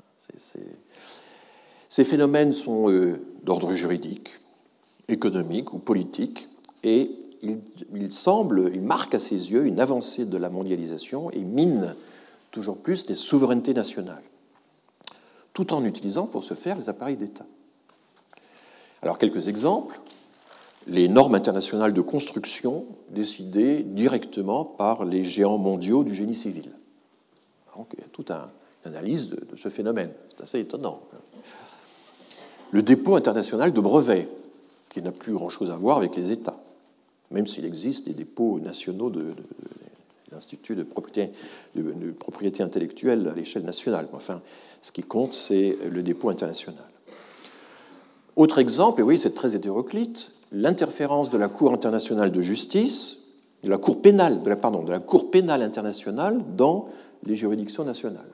Ces phénomènes sont d'ordre juridique, économique ou politique, et il marque à ses yeux une avancée de la mondialisation et mine toujours plus les souverainetés nationales, tout en utilisant pour ce faire les appareils d'État. Alors, quelques exemples. Les normes internationales de construction décidées directement par les géants mondiaux du génie civil. Donc, il y a toute une analyse de ce phénomène. C'est assez étonnant. Le dépôt international de brevets, qui n'a plus grand-chose à voir avec les États, même s'il existe des dépôts nationaux de l'Institut de propriété intellectuelle à l'échelle nationale. Enfin, ce qui compte, c'est le dépôt international. Autre exemple, et oui, c'est très hétéroclite, l'interférence de la Cour internationale de justice, de la Cour pénale internationale dans les juridictions nationales.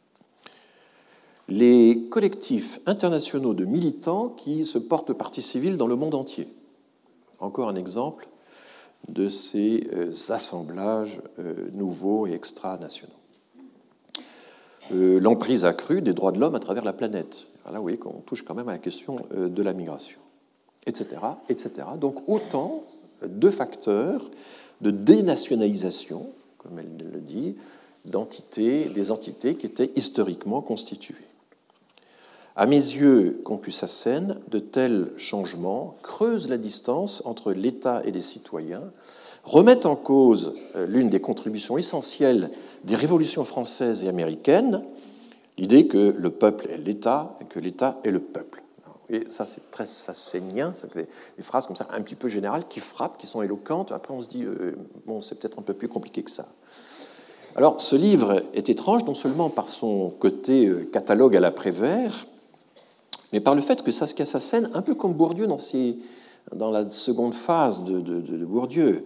Les collectifs internationaux de militants qui se portent partie civile dans le monde entier. Encore un exemple de ces assemblages nouveaux et extra-nationaux. L'emprise accrue des droits de l'homme à travers la planète. Alors là, vous voyez qu'on touche quand même à la question de la migration, etc., etc. Donc autant de facteurs de dénationalisation, comme elle le dit, des entités qui étaient historiquement constituées. À mes yeux, conclut Sassen, de tels changements creusent la distance entre l'État et les citoyens, remettent en cause l'une des contributions essentielles des révolutions françaises et américaines, l'idée que le peuple est l'État et que l'État est le peuple. Et ça, c'est très sassénien, c'est des phrases comme ça un petit peu générales qui frappent, qui sont éloquentes. Après, on se dit, bon, c'est peut-être un peu plus compliqué que ça. Alors, ce livre est étrange, non seulement par son côté catalogue à la Prévert, mais par le fait que Saskia Sassen, un peu comme Bourdieu dans la seconde phase de Bourdieu,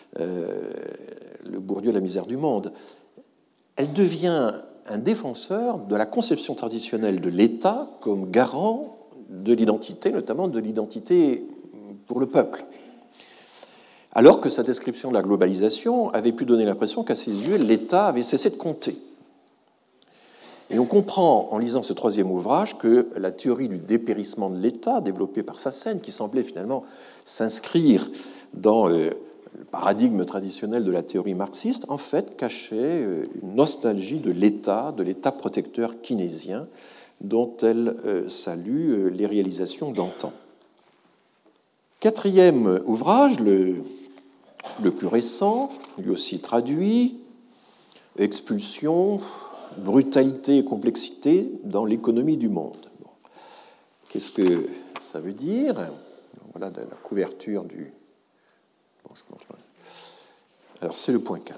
le Bourdieu, la misère du monde, elle devient un défenseur de la conception traditionnelle de l'État comme garant de l'identité, notamment de l'identité pour le peuple. Alors que sa description de la globalisation avait pu donner l'impression qu'à ses yeux, l'État avait cessé de compter. Et on comprend, en lisant ce troisième ouvrage, que la théorie du dépérissement de l'État, développée par Sassen, qui semblait finalement s'inscrire dans le paradigme traditionnel de la théorie marxiste, en fait, cachait une nostalgie de l'État protecteur keynésien, dont elle salue les réalisations d'antan. Quatrième ouvrage, le plus récent, lui aussi traduit, Expulsion, brutalité et complexité dans l'économie du monde. Bon. Qu'est-ce que ça veut dire? Voilà la couverture du... Bon, je montre. Alors, c'est le point 4.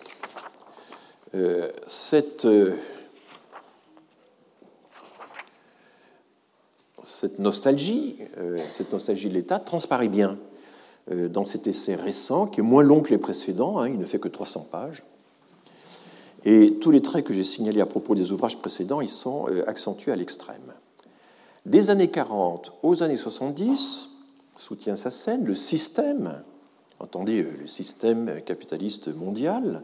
Cette nostalgie de l'État transparaît bien dans cet essai récent, qui est moins long que les précédents, hein, il ne fait que 300 pages. Et tous les traits que j'ai signalés à propos des ouvrages précédents, ils sont accentués à l'extrême. Des années 40 aux années 70, soutient Sassen, le système, entendez le système capitaliste mondial,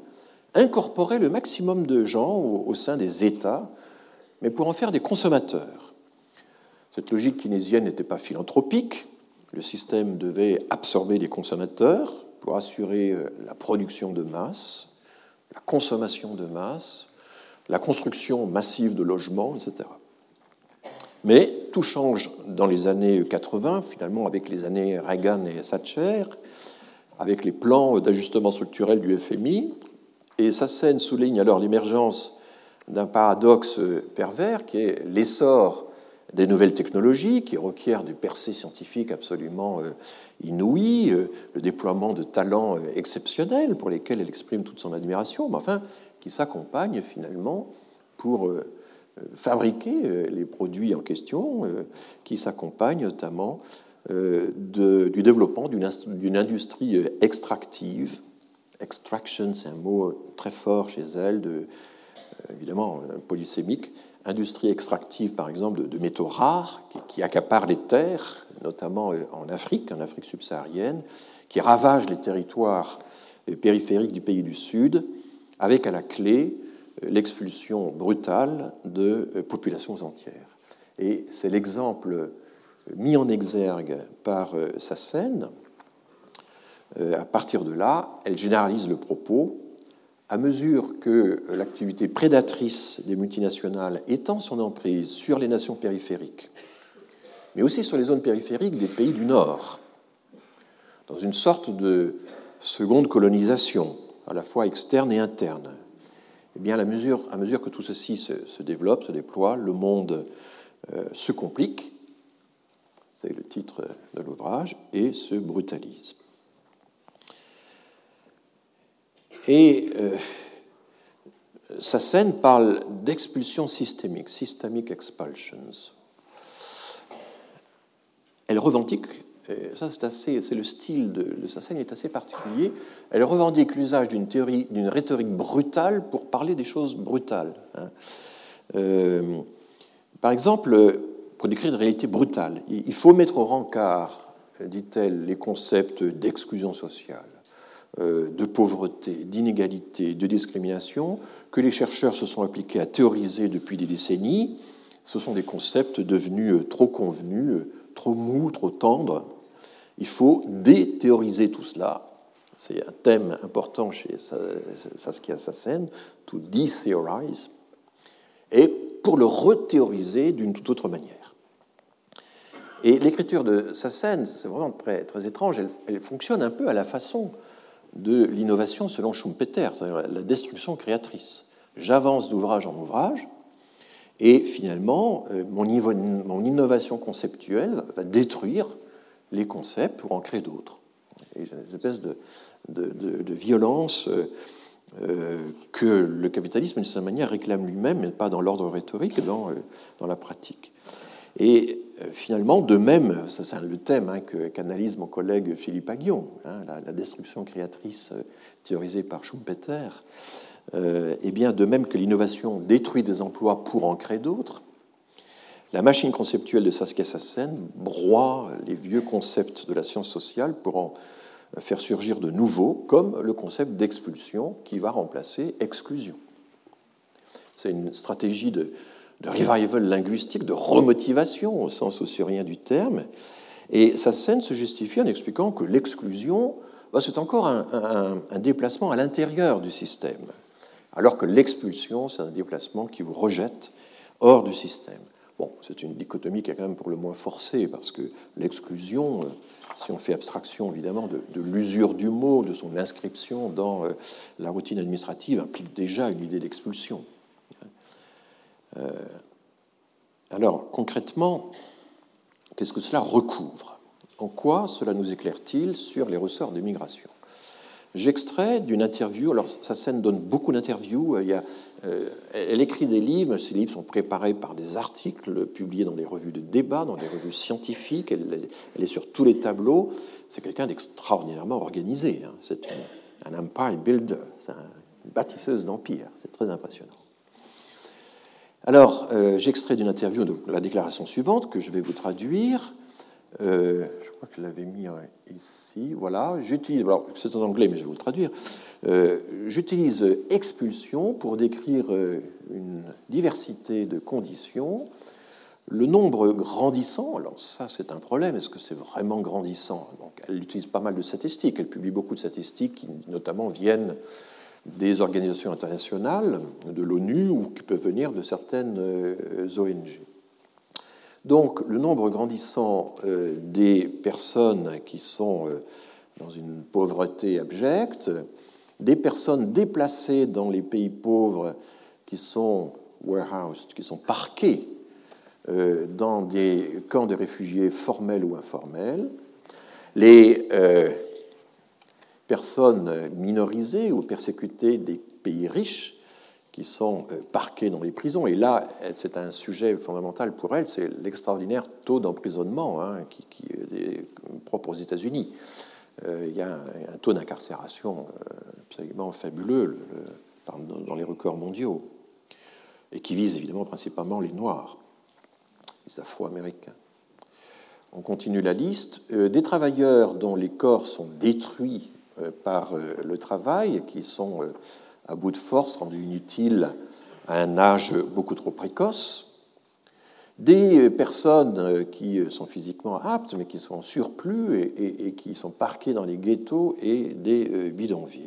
incorporer le maximum de gens au sein des États, mais pour en faire des consommateurs. Cette logique keynésienne n'était pas philanthropique. Le système devait absorber des consommateurs pour assurer la production de masse, la consommation de masse, la construction massive de logements, etc. Mais tout change dans les années 80, finalement avec les années Reagan et Thatcher, avec les plans d'ajustement structurel du FMI, et Sassen souligne alors l'émergence d'un paradoxe pervers qui est l'essor des nouvelles technologies qui requièrent des percées scientifiques absolument inouïes, le déploiement de talents exceptionnels pour lesquels elle exprime toute son admiration, mais enfin qui s'accompagnent finalement pour fabriquer les produits en question, qui s'accompagnent notamment du développement d'une industrie extractive. Extraction, c'est un mot très fort chez elle, évidemment polysémique. Industrie extractive, par exemple, de métaux rares qui accaparent les terres, notamment en Afrique subsaharienne, qui ravage les territoires périphériques du pays du Sud, avec à la clé l'expulsion brutale de populations entières. Et c'est l'exemple mis en exergue par Sassen. À partir de là, elle généralise le propos. À mesure que l'activité prédatrice des multinationales étend son emprise sur les nations périphériques, mais aussi sur les zones périphériques des pays du Nord, dans une sorte de seconde colonisation, à la fois externe et interne, eh bien, à mesure que tout ceci se développe, se déploie, le monde se complique, c'est le titre de l'ouvrage, et se brutalise. Et Sassen parle d'expulsion systémique, systemic expulsions. Elle revendique, ça c'est le style de Sassen est assez particulier, elle revendique l'usage d'une rhétorique brutale pour parler des choses brutales. Par exemple, pour décrire une réalité brutale, il faut mettre au rencard, dit-elle, les concepts d'exclusion sociale, de pauvreté, d'inégalité, de discrimination, que les chercheurs se sont appliqués à théoriser depuis des décennies. Ce sont des concepts devenus trop convenus, trop mous, trop tendres. Il faut déthéoriser tout cela. C'est un thème important chez Saskia Sassen, to detheorize, et pour le rethéoriser d'une toute autre manière. Et l'écriture de Sassen, c'est vraiment très, très étrange, elle fonctionne un peu à la façon de l'innovation selon Schumpeter, c'est-à-dire la destruction créatrice. J'avance d'ouvrage en ouvrage, et finalement, mon innovation conceptuelle va détruire les concepts pour en créer d'autres. Et j'ai une espèce de violence que le capitalisme, d'une certaine manière, réclame lui-même, mais pas dans l'ordre rhétorique, dans la pratique. Et finalement, de même, ça c'est le thème qu'analyse mon collègue Philippe Aghion, la destruction créatrice théorisée par Schumpeter, et bien de même que l'innovation détruit des emplois pour en créer d'autres, la machine conceptuelle de Saskia Sassen broie les vieux concepts de la science sociale pour en faire surgir de nouveaux, comme le concept d'expulsion qui va remplacer exclusion. C'est une stratégie de revival linguistique, de remotivation au sens husserlien du terme. Et Sassen se justifie en expliquant que l'exclusion, c'est encore un déplacement à l'intérieur du système, alors que l'expulsion, c'est un déplacement qui vous rejette hors du système. Bon, c'est une dichotomie qui est quand même pour le moins forcée, parce que l'exclusion, si on fait abstraction évidemment de l'usure du mot, de son inscription dans la routine administrative, implique déjà une idée d'expulsion. Alors, concrètement, qu'est-ce que cela recouvre? En quoi cela nous éclaire-t-il sur les ressorts des migrations? J'extrais d'une interview, alors Sassen donne beaucoup d'interviews, elle écrit des livres, ces livres sont préparés par des articles publiés dans des revues de débat, dans des revues scientifiques, elle est sur tous les tableaux, c'est quelqu'un d'extraordinairement organisé, c'est un empire builder, c'est une bâtisseuse d'empire, c'est très impressionnant. Alors, j'extrais d'une interview de la déclaration suivante, que je vais vous traduire. Je crois que je l'avais mis ici. Voilà, j'utilise, alors c'est en anglais, mais je vais vous le traduire. J'utilise expulsion pour décrire une diversité de conditions. Le nombre grandissant, alors ça c'est un problème, est-ce que c'est vraiment grandissant? Donc, elle utilise pas mal de statistiques, elle publie beaucoup de statistiques qui notamment viennent des organisations internationales, de l'ONU ou qui peuvent venir de certaines ONG. Donc le nombre grandissant des personnes qui sont dans une pauvreté abjecte, des personnes déplacées dans les pays pauvres qui sont warehoused, qui sont parquées dans des camps de réfugiés formels ou informels, les personnes minorisées ou persécutées des pays riches qui sont parquées dans les prisons. Et là, c'est un sujet fondamental pour elle, c'est l'extraordinaire taux d'emprisonnement qui est propre aux États-Unis. Il y a un taux d'incarcération absolument fabuleux dans les records mondiaux, et qui vise évidemment principalement les Noirs, les Afro-Américains. On continue la liste. Des travailleurs dont les corps sont détruits par le travail, qui sont à bout de force, rendus inutiles à un âge beaucoup trop précoce. Des personnes qui sont physiquement aptes, mais qui sont en surplus et qui sont parquées dans les ghettos et des bidonvilles.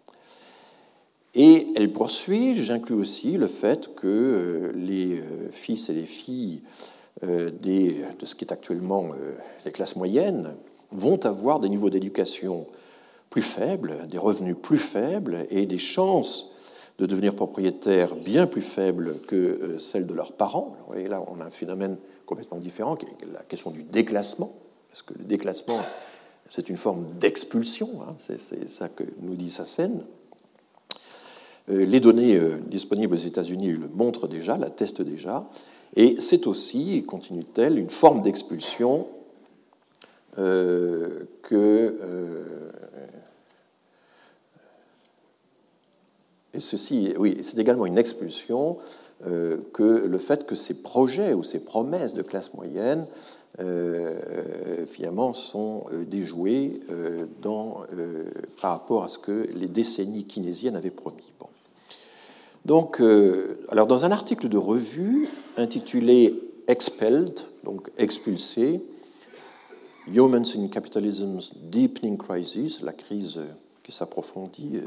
Et elle poursuit, j'inclus aussi le fait que les fils et les filles de ce qui est actuellement les classes moyennes vont avoir des niveaux d'éducation plus faibles, des revenus plus faibles et des chances de devenir propriétaires bien plus faibles que celles de leurs parents. Et là, on a un phénomène complètement différent, qui est la question du déclassement, parce que le déclassement, c'est une forme d'expulsion, c'est ça que nous dit Sassen. Les données disponibles aux États-Unis le montrent déjà, l'attestent déjà, et c'est aussi, continue-t-elle, une forme d'expulsion et ceci, oui, c'est également une expulsion que le fait que ces projets ou ces promesses de classe moyenne finalement sont déjoués par rapport à ce que les décennies keynésiennes avaient promis. Bon. Donc, alors dans un article de revue intitulé Expelled, donc expulsé, Humans in Capitalism's Deepening Crisis, la crise qui s'approfondit,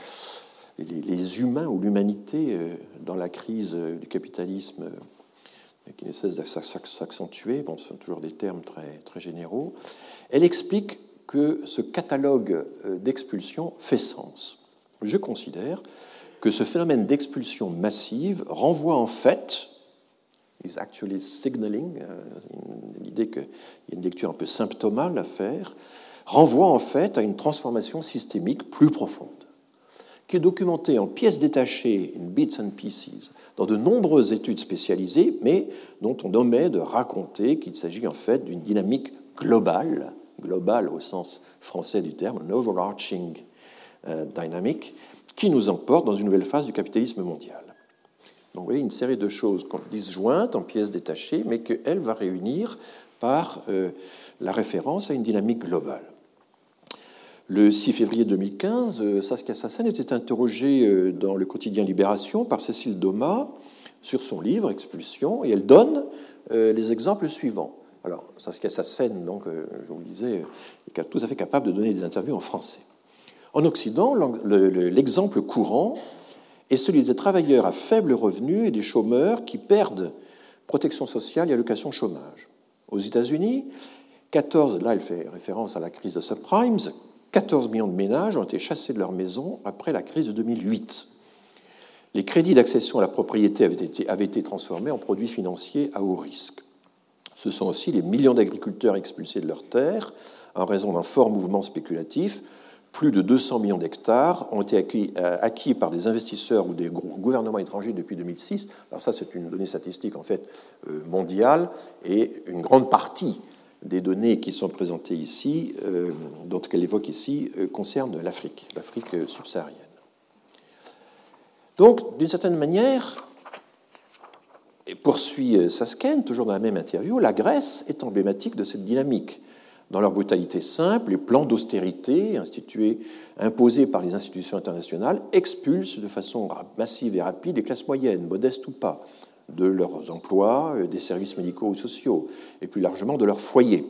les humains ou l'humanité dans la crise du capitalisme qui ne cesse de s'accentuer, bon, ce sont toujours des termes très, très généraux, elle explique que ce catalogue d'expulsion fait sens. Je considère que ce phénomène d'expulsion massive renvoie en fait, is actually signaling, l'idée qu'il y a une lecture un peu symptomale à faire, renvoie en fait à une transformation systémique plus profonde, qui est documentée en pièces détachées, in bits and pieces, dans de nombreuses études spécialisées, mais dont on omet de raconter qu'il s'agit en fait d'une dynamique globale au sens français du terme, an overarching dynamic, qui nous emporte dans une nouvelle phase du capitalisme mondial. Donc vous voyez une série de choses disjointes en pièces détachées, mais qu'elle va réunir par la référence à une dynamique globale. Le 6 février 2015, Saskia Sassen était interrogée dans le quotidien Libération par Cécile Domas sur son livre Expulsion, et elle donne les exemples suivants. Alors, Saskia Sassen, donc, je vous le disais, est tout à fait capable de donner des interviews en français. En Occident, l'exemple courant est celui des travailleurs à faible revenu et des chômeurs qui perdent protection sociale et allocation chômage. Aux États-Unis, 14, là elle fait référence à la crise de subprimes, 14 millions de ménages ont été chassés de leur maison après la crise de 2008. Les crédits d'accession à la propriété avaient été transformés en produits financiers à haut risque. Ce sont aussi les millions d'agriculteurs expulsés de leurs terres en raison d'un fort mouvement spéculatif. Plus de 200 millions d'hectares ont été acquis par des investisseurs ou des gouvernements étrangers depuis 2006. Alors ça, c'est une donnée statistique en fait mondiale, et une grande partie des données qui sont présentées ici, dont qu'elle évoque ici, concernent l'Afrique subsaharienne. Donc, d'une certaine manière, Et poursuit Susskind, toujours dans la même interview, la Grèce est emblématique de cette dynamique. Dans leur brutalité simple, les plans d'austérité imposés par les institutions internationales expulsent de façon massive et rapide les classes moyennes, modestes ou pas, de leurs emplois, des services médicaux ou sociaux, et plus largement de leurs foyers.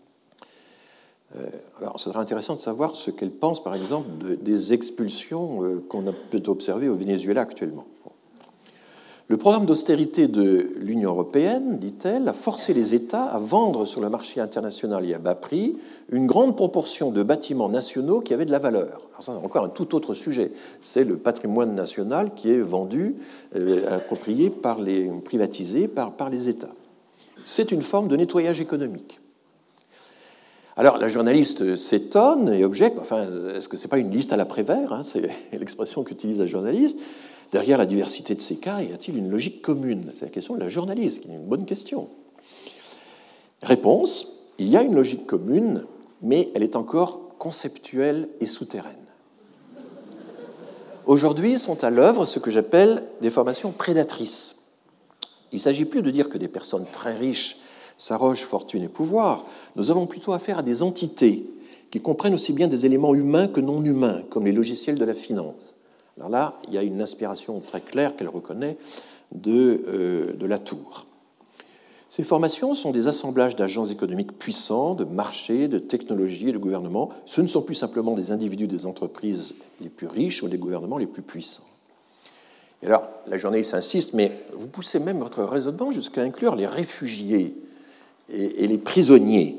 Alors, ce serait intéressant de savoir ce qu'elle pense, par exemple, des expulsions qu'on peut observer au Venezuela actuellement. Le programme d'austérité de l'Union européenne, dit-elle, a forcé les États à vendre sur le marché international et à bas prix une grande proportion de bâtiments nationaux qui avaient de la valeur. Alors ça, c'est encore un tout autre sujet. C'est le patrimoine national qui est vendu, approprié privatisé par les États. C'est une forme de nettoyage économique. Alors, la journaliste s'étonne et objecte, enfin, est-ce que ce n'est pas une liste à la Prévert, hein, c'est l'expression qu'utilise la journaliste. Derrière la diversité de ces cas, y a-t-il une logique commune? C'est la question de la journaliste, qui est une bonne question. Réponse, il y a une logique commune, mais elle est encore conceptuelle et souterraine. Aujourd'hui sont à l'œuvre ce que j'appelle des formations prédatrices. Il ne s'agit plus de dire que des personnes très riches s'arrogent fortune et pouvoir. Nous avons plutôt affaire à des entités qui comprennent aussi bien des éléments humains que non humains, comme les logiciels de la finance. Alors là, il y a une inspiration très claire qu'elle reconnaît de la Tour. Ces formations sont des assemblages d'agents économiques puissants, de marchés, de technologies et de gouvernements. Ce ne sont plus simplement des individus des entreprises les plus riches ou des gouvernements les plus puissants. Et alors, la journaliste insiste, mais vous poussez même votre raisonnement jusqu'à inclure les réfugiés et les prisonniers.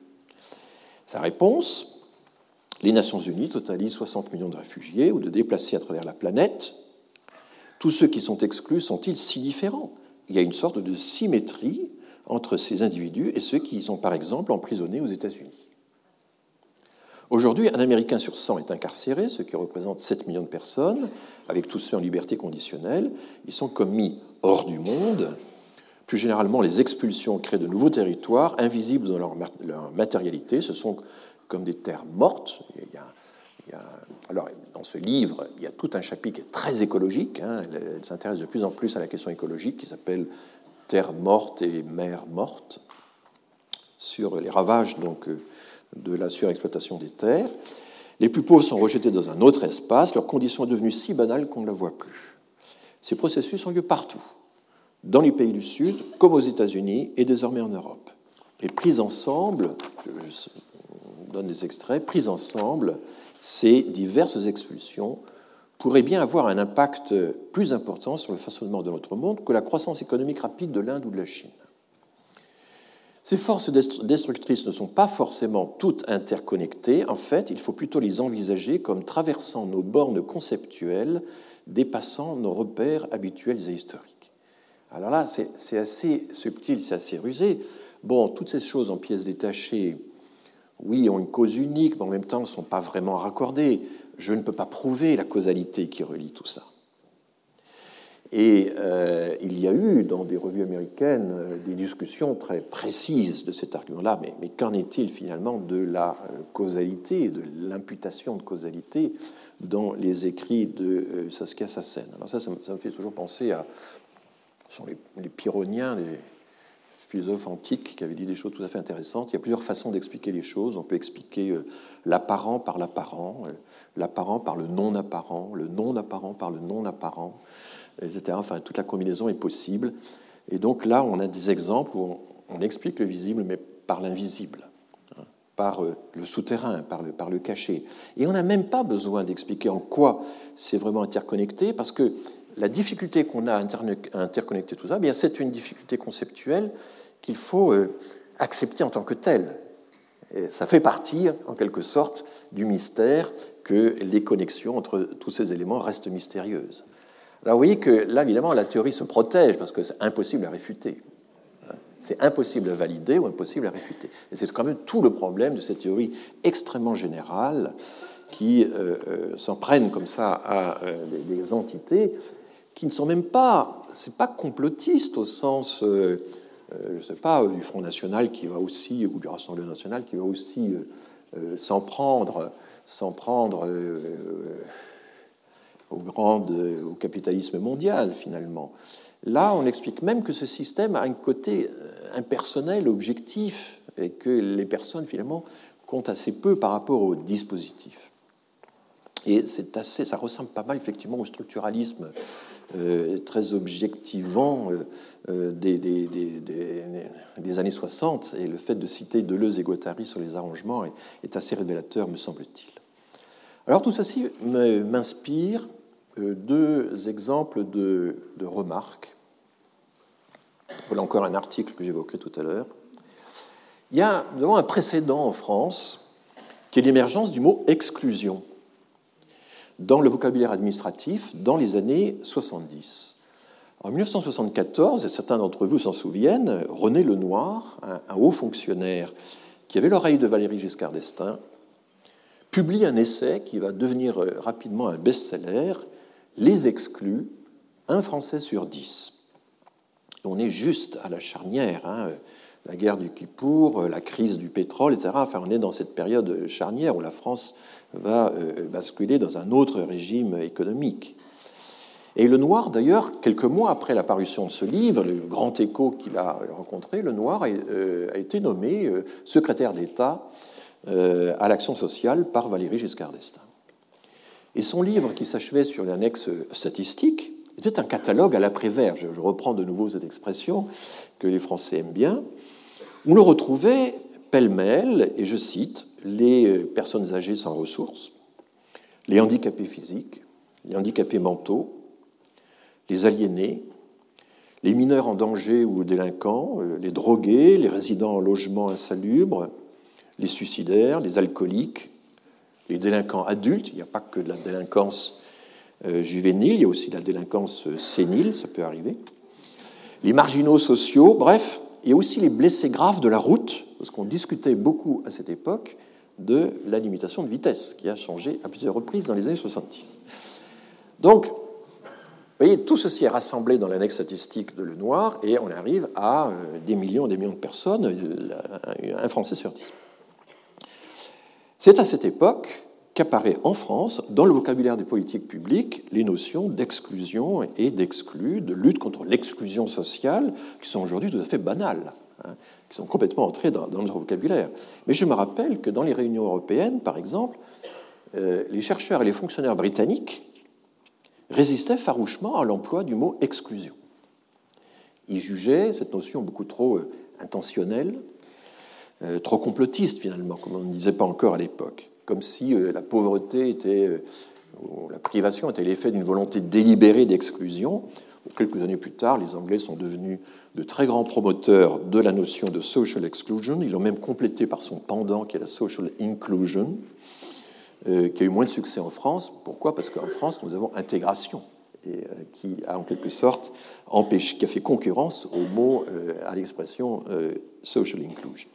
Sa réponse, les Nations Unies totalisent 60 millions de réfugiés ou de déplacés à travers la planète. Tous ceux qui sont exclus sont-ils si différents? Il y a une sorte de symétrie entre ces individus et ceux qui sont, par exemple, emprisonnés aux États-Unis. Aujourd'hui, un Américain sur 100 est incarcéré, ce qui représente 7 millions de personnes, avec tous ceux en liberté conditionnelle. Ils sont comme mis hors du monde. Plus généralement, les expulsions créent de nouveaux territoires, invisibles dans leur matérialité. Ce sont comme des terres mortes. Alors, dans ce livre, il y a tout un chapitre qui est très écologique. Elle s'intéresse de plus en plus à la question écologique qui s'appelle « Terre morte et mer morte » sur les ravages donc, de la surexploitation des terres. Les plus pauvres sont rejetés dans un autre espace. Leur condition est devenue si banale qu'on ne la voit plus. Ces processus ont lieu partout, dans les pays du Sud, comme aux États-Unis et désormais en Europe. Et pris ensemble, je donne des extraits, pris ensemble, ces diverses expulsions pourraient bien avoir un impact plus important sur le façonnement de notre monde que la croissance économique rapide de l'Inde ou de la Chine. Ces forces destructrices ne sont pas forcément toutes interconnectées. En fait, il faut plutôt les envisager comme traversant nos bornes conceptuelles, dépassant nos repères habituels et historiques. Alors là, c'est assez subtil, c'est assez rusé. Bon, toutes ces choses en pièces détachées, oui, ont une cause unique, mais en même temps ne sont pas vraiment raccordées. Je ne peux pas prouver la causalité qui relie tout ça. Et il y a eu, dans des revues américaines, des discussions très précises de cet argument-là. Mais qu'en est-il finalement de la causalité, de l'imputation de causalité dans les écrits de Saskia Sassen? Alors ça me fait toujours penser à... Ce sont les Pyrrhoniens, les philosophes antiques qui avaient dit des choses tout à fait intéressantes. Il y a plusieurs façons d'expliquer les choses. On peut expliquer l'apparent par l'apparent par le non-apparent par le non-apparent, etc. Enfin, toute la combinaison est possible. Et donc là, on a des exemples où on explique le visible, mais par l'invisible, par le souterrain, par le caché. Et on n'a même pas besoin d'expliquer en quoi c'est vraiment interconnecté, parce que la difficulté qu'on a à interconnecter tout ça, bien, c'est une difficulté conceptuelle qu'il faut accepter en tant que telle. Et ça fait partie, en quelque sorte, du mystère que les connexions entre tous ces éléments restent mystérieuses. Alors vous voyez que là, évidemment, la théorie se protège parce que c'est impossible à réfuter. C'est impossible à valider ou impossible à réfuter. Et c'est quand même tout le problème de cette théorie extrêmement générale qui s'en prennent comme ça à des entités qui ne sont même pas, c'est pas complotiste au sens, je ne sais pas, du Front National qui va aussi, ou du Rassemblement National qui va aussi s'en prendre au capitalisme mondial, finalement. Là, on explique même que ce système a un côté impersonnel, objectif, et que les personnes, finalement, comptent assez peu par rapport au dispositif. Et ça ressemble pas mal, effectivement, au structuralisme très objectivant des années 60, et le fait de citer Deleuze et Guattari sur les arrangements est assez révélateur, me semble-t-il. Alors, tout ceci m'inspire deux exemples de remarques. Voilà encore un article que j'évoquais tout à l'heure. Nous avons un précédent en France qui est l'émergence du mot exclusion dans le vocabulaire administratif dans les années 70. En 1974, et certains d'entre vous s'en souviennent, René Lenoir, un haut fonctionnaire qui avait l'oreille de Valéry Giscard d'Estaing, publie un essai qui va devenir rapidement un best-seller, Les exclus, un Français sur 10. On est juste à la charnière, la guerre du Kippour, la crise du pétrole, etc. Enfin, on est dans cette période charnière où la France va basculer dans un autre régime économique. Et Lenoir, d'ailleurs, quelques mois après la parution de ce livre, le grand écho qu'il a rencontré, Lenoir a été nommé secrétaire d'État à l'action sociale par Valéry Giscard d'Estaing. Et son livre, qui s'achevait sur l'annexe statistique, était un catalogue à l'après-vert. Je reprends de nouveau cette expression que les Français aiment bien. On le retrouvait pêle-mêle, et je cite, les personnes âgées sans ressources, les handicapés physiques, les handicapés mentaux, les aliénés, les mineurs en danger ou délinquants, les drogués, les résidents en logement insalubre, les suicidaires, les alcooliques, les délinquants adultes. Il n'y a pas que de la délinquance juvénile, il y a aussi la délinquance sénile, ça peut arriver. Les marginaux sociaux, bref, et aussi les blessés graves de la route, parce qu'on discutait beaucoup à cette époque de la limitation de vitesse, qui a changé à plusieurs reprises dans les années 70. Donc, vous voyez, tout ceci est rassemblé dans l'annexe statistique de Lenoir, et on arrive à des millions de personnes, un Français sur 10. C'est à cette époque qu'apparaît en France, dans le vocabulaire des politiques publiques, les notions d'exclusion et d'exclus, de lutte contre l'exclusion sociale, qui sont aujourd'hui tout à fait banales, qui sont complètement entrées dans notre vocabulaire. Mais je me rappelle que dans les réunions européennes, par exemple, les chercheurs et les fonctionnaires britanniques résistaient farouchement à l'emploi du mot exclusion. Ils jugeaient cette notion beaucoup trop intentionnelle, trop complotiste finalement, comme on ne disait pas encore à l'époque, comme si la pauvreté était, ou la privation était l'effet d'une volonté délibérée d'exclusion. Quelques années plus tard, les Anglais sont devenus de très grands promoteurs de la notion de social exclusion. Ils l'ont même complété par son pendant, qui est la social inclusion, qui a eu moins de succès en France. Pourquoi ? Parce qu'en France, nous avons intégration, et qui a en quelque sorte empêché, qui a fait concurrence au mot, à l'expression social inclusion.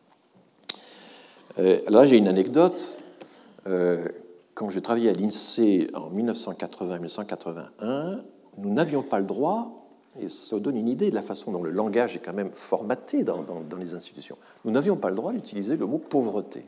Là, j'ai une anecdote. Quand je travaillais à l'INSEE en 1980-1981, nous n'avions pas le droit, et ça donne une idée de la façon dont le langage est quand même formaté dans les institutions, nous n'avions pas le droit d'utiliser le mot pauvreté.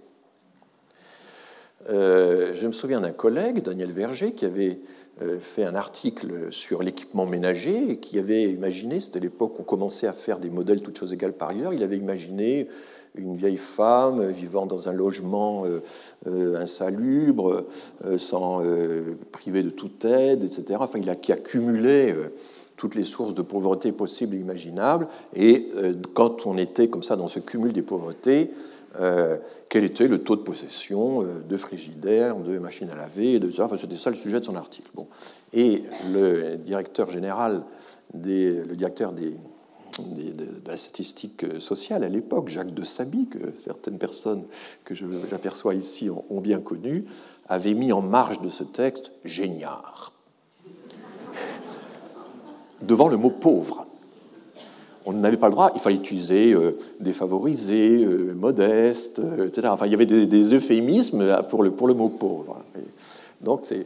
Je me souviens d'un collègue, Daniel Verger, qui avait fait un article sur l'équipement ménager et qui avait imaginé, c'était l'époque où on commençait à faire des modèles toutes choses égales par ailleurs, il avait imaginé une vieille femme vivant dans un logement insalubre, privé de toute aide, etc. Enfin, qui accumulait toutes les sources de pauvreté possibles et imaginables. Et quand on était comme ça dans ce cumul des pauvretés, quel était le taux de possession de frigidaires, de machines à laver, enfin, c'était ça le sujet de son article. Bon. Et le directeur général, de la statistique sociale à l'époque, Jacques de Saby, que certaines personnes que j'aperçois ici ont bien connu, avait mis en marge de ce texte « géniard » devant le mot « pauvre ». On n'avait pas le droit, il fallait utiliser défavorisé, modeste, etc. Enfin, il y avait des euphémismes pour le mot « pauvre ». Donc,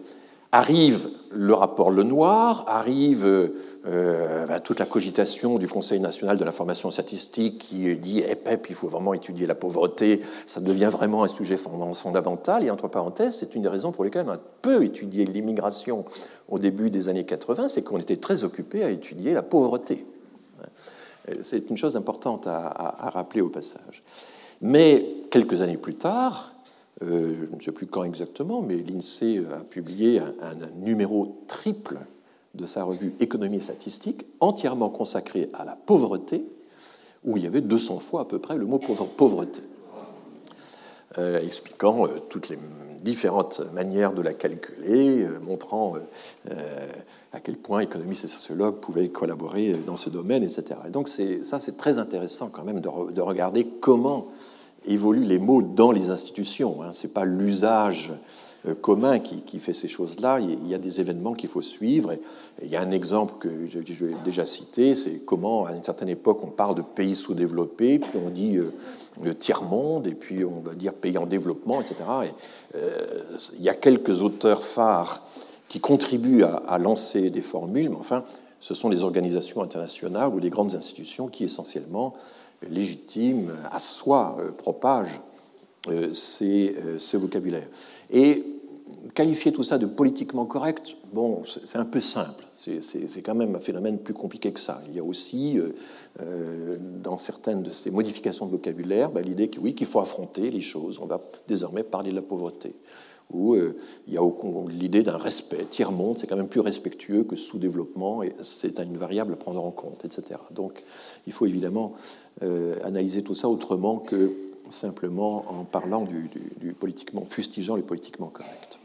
Arrive le rapport Lenoir, arrive toute la cogitation du Conseil national de l'information statistique qui dit il faut vraiment étudier la pauvreté, ça devient vraiment un sujet fondamental. Et entre parenthèses, c'est une des raisons pour lesquelles on a peu étudié l'immigration au début des années 80, c'est qu'on était très occupé à étudier la pauvreté. C'est une chose importante à rappeler au passage. Mais quelques années plus tard, je ne sais plus quand exactement, mais l'INSEE a publié un numéro triple de sa revue Économie et statistique, entièrement consacré à la pauvreté, où il y avait 200 fois à peu près le mot pauvreté, expliquant toutes les différentes manières de la calculer, montrant à quel point économistes et sociologues pouvaient collaborer dans ce domaine, etc. Et donc c'est très intéressant quand même de regarder comment évoluent les mots dans les institutions. Ce n'est pas l'usage commun qui fait ces choses-là. Il y a des événements qu'il faut suivre. Et il y a un exemple que j'ai déjà cité, c'est comment, à une certaine époque, on parle de pays sous-développés, puis on dit le tiers-monde, et puis on va dire pays en développement, etc. Et, il y a quelques auteurs phares qui contribuent à lancer des formules, mais enfin, ce sont les organisations internationales ou les grandes institutions qui, essentiellement, légitiment, assoient, propagent ces vocabulaires. Et qualifier tout ça de politiquement correct, bon, c'est un peu simple. C'est quand même un phénomène plus compliqué que ça. Il y a aussi, dans certaines de ces modifications de vocabulaire, l'idée qu'il faut affronter les choses. On va désormais parler de la pauvreté. Ou il y a l'idée d'un respect. Tiers-monde, c'est quand même plus respectueux que sous-développement, et c'est une variable à prendre en compte, etc. Donc, il faut évidemment analyser tout ça autrement que simplement en parlant du politiquement, fustigeant le politiquement correct.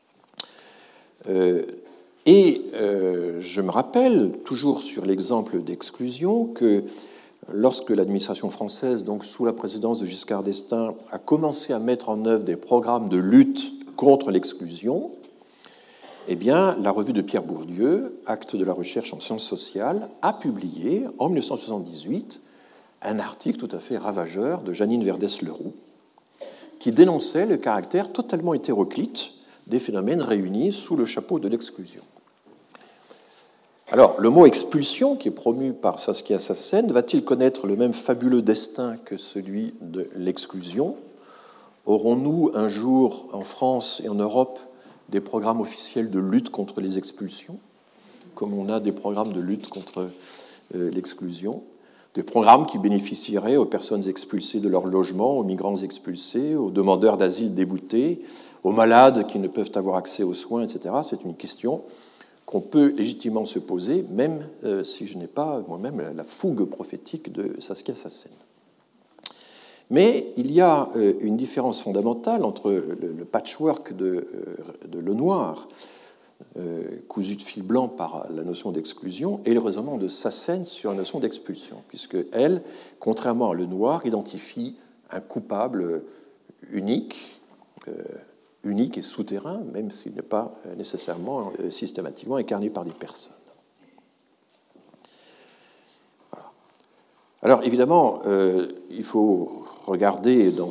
Je me rappelle, toujours sur l'exemple d'exclusion, que lorsque l'administration française, donc sous la présidence de Giscard d'Estaing, a commencé à mettre en œuvre des programmes de lutte contre l'exclusion, eh bien, la revue de Pierre Bourdieu, Actes de la recherche en sciences sociales, a publié en 1978 un article tout à fait ravageur de Jeannine Verdès-Leroux qui dénonçait le caractère totalement hétéroclite des phénomènes réunis sous le chapeau de l'exclusion. Alors, le mot expulsion, qui est promu par Saskia Sassen, va-t-il connaître le même fabuleux destin que celui de l'exclusion ? Aurons-nous un jour, en France et en Europe, des programmes officiels de lutte contre les expulsions, comme on a des programmes de lutte contre l'exclusion, des programmes qui bénéficieraient aux personnes expulsées de leur logement, aux migrants expulsés, aux demandeurs d'asile déboutés, aux malades qui ne peuvent avoir accès aux soins, etc. C'est une question qu'on peut légitimement se poser, même si je n'ai pas moi-même la fougue prophétique de Saskia Sassen. Mais il y a une différence fondamentale entre le patchwork de Lenoir, cousu de fil blanc par la notion d'exclusion, et le raisonnement de Sassen sur la notion d'expulsion, puisque elle, contrairement à Lenoir, identifie un coupable unique et souterrain, même s'il n'est pas nécessairement systématiquement incarné par des personnes. Voilà. Alors évidemment, il faut regarder dans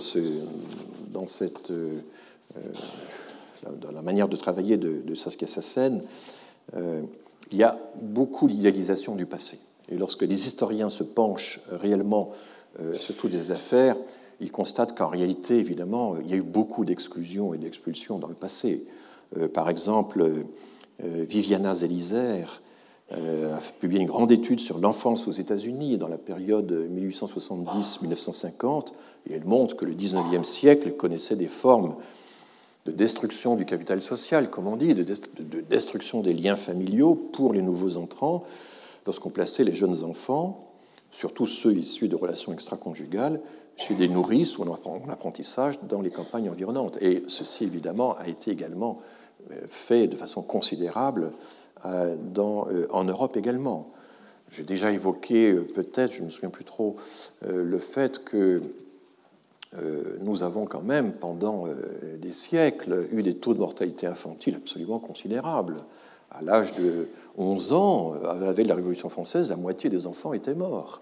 la manière de travailler de Saskia Sassen, il y a beaucoup d'idéalisation du passé. Et lorsque les historiens se penchent réellement sur toutes les affaires, ils constatent qu'en réalité, évidemment, il y a eu beaucoup d'exclusions et d'expulsions dans le passé. Par exemple, Viviana Zelizer a publié une grande étude sur l'enfance aux États-Unis dans la période 1870-1950, et elle montre que le XIXe siècle connaissait des formes de destruction du capital social, comme on dit, de destruction des liens familiaux pour les nouveaux entrants, lorsqu'on plaçait les jeunes enfants, surtout ceux issus de relations extraconjugales, chez des nourrices ou en apprentissage dans les campagnes environnantes. Et ceci, évidemment, a été également fait de façon considérable en Europe également. J'ai déjà évoqué, peut-être, je ne me souviens plus trop, le fait que nous avons quand même, pendant des siècles, eu des taux de mortalité infantile absolument considérables. À l'âge de 11 ans, à la veille de la Révolution française, la moitié des enfants étaient morts.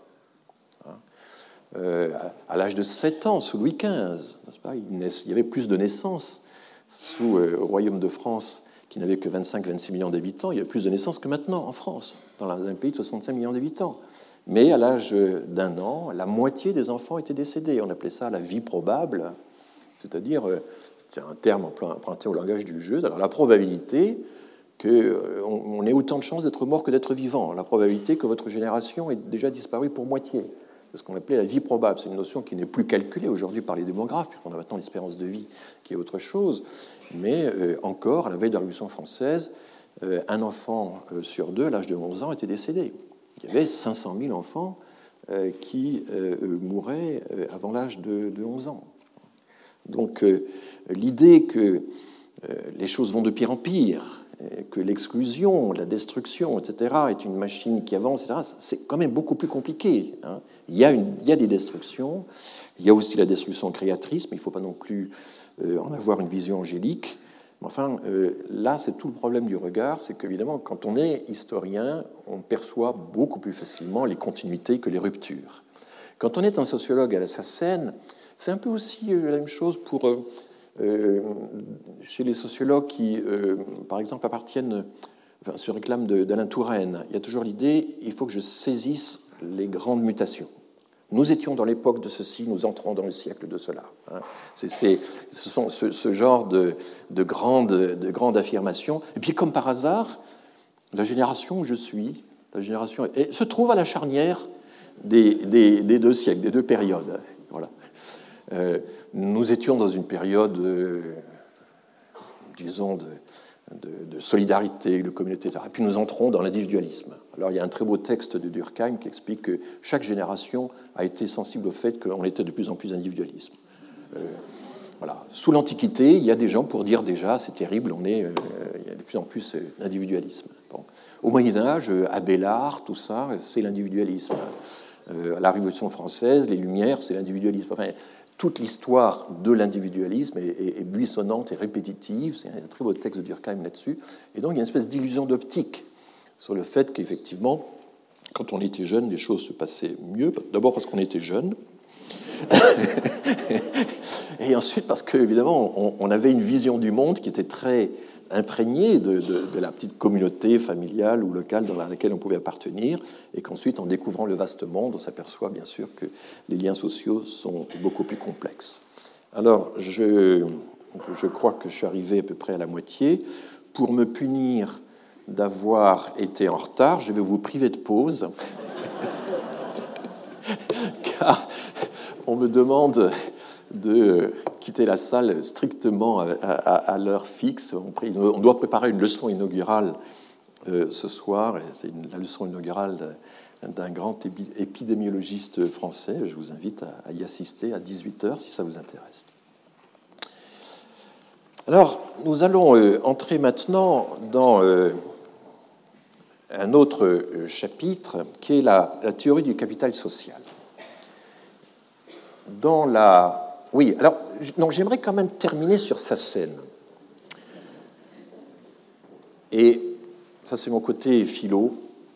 À l'âge de 7 ans, sous Louis XV, il y avait plus de naissances au Royaume de France qui n'avait que 25-26 millions d'habitants, il y a plus de naissances que maintenant en France, dans un pays de 65 millions d'habitants. Mais à l'âge d'1 an, la moitié des enfants étaient décédés. On appelait ça la vie probable, c'est-à-dire, c'est un terme emprunté au langage du jeu, alors la probabilité qu'on ait autant de chances d'être mort que d'être vivant, la probabilité que votre génération ait déjà disparu pour moitié. C'est ce qu'on appelait la vie probable. C'est une notion qui n'est plus calculée aujourd'hui par les démographes, puisqu'on a maintenant l'espérance de vie qui est autre chose. Mais encore, à la veille de la Révolution française, un enfant sur 2, à l'âge de 11 ans, était décédé. Il y avait 500 000 enfants qui mouraient avant l'âge de 11 ans. Donc l'idée que les choses vont de pire en pire, que l'exclusion, la destruction, etc., est une machine qui avance, etc., c'est quand même beaucoup plus compliqué. Hein. Il y a des destructions, il y a aussi la destruction créatrice, mais il ne faut pas non plus en avoir une vision angélique. Enfin, là, c'est tout le problème du regard, c'est qu'évidemment, quand on est historien, on perçoit beaucoup plus facilement les continuités que les ruptures. Quand on est un sociologue à la SACEN, c'est un peu aussi la même chose pour chez les sociologues qui, par exemple, se réclament d'Alain Touraine. Il y a toujours l'idée, il faut que je saisisse les grandes mutations. Nous étions dans l'époque de ceci, nous entrons dans le siècle de cela. Ce sont ce genre de grandes affirmations. Et puis, comme par hasard, la génération où je suis, se trouve à la charnière des 2 siècles, des 2 périodes. Voilà. Nous étions dans une période, disons, de solidarité, de communauté, etc. Et puis nous entrons dans l'individualisme. Alors il y a un très beau texte de Durkheim qui explique que chaque génération a été sensible au fait qu'on était de plus en plus individualisme. Voilà. Sous l'Antiquité, il y a des gens pour dire déjà, c'est terrible, il y a de plus en plus d'individualisme. Bon. Au Moyen-Âge, Abélard, tout ça, c'est l'individualisme. À la Révolution française, les Lumières, c'est l'individualisme. Enfin, toute l'histoire de l'individualisme est buissonnante et répétitive. C'est un très beau texte de Durkheim là-dessus. Et donc, il y a une espèce d'illusion d'optique sur le fait qu'effectivement, quand on était jeune, les choses se passaient mieux. D'abord parce qu'on était jeune. Et ensuite parce qu'évidemment, on avait une vision du monde qui était très imprégnée de la petite communauté familiale ou locale dans laquelle on pouvait appartenir, et qu'ensuite, en découvrant le vaste monde, on s'aperçoit bien sûr que les liens sociaux sont beaucoup plus complexes. Alors, je crois que je suis arrivé à peu près à la moitié. Pour me punir d'avoir été en retard, je vais vous priver de pause, car on me demande de quitter la salle strictement à l'heure fixe. On doit préparer une leçon inaugurale ce soir. C'est la leçon inaugurale d'un grand épidémiologiste français. Je vous invite à y assister à 18h si ça vous intéresse. Alors, nous allons entrer maintenant dans un autre chapitre qui est la théorie du capital social. Oui, alors, non, j'aimerais quand même terminer sur Sassen. Et ça, c'est mon côté philo.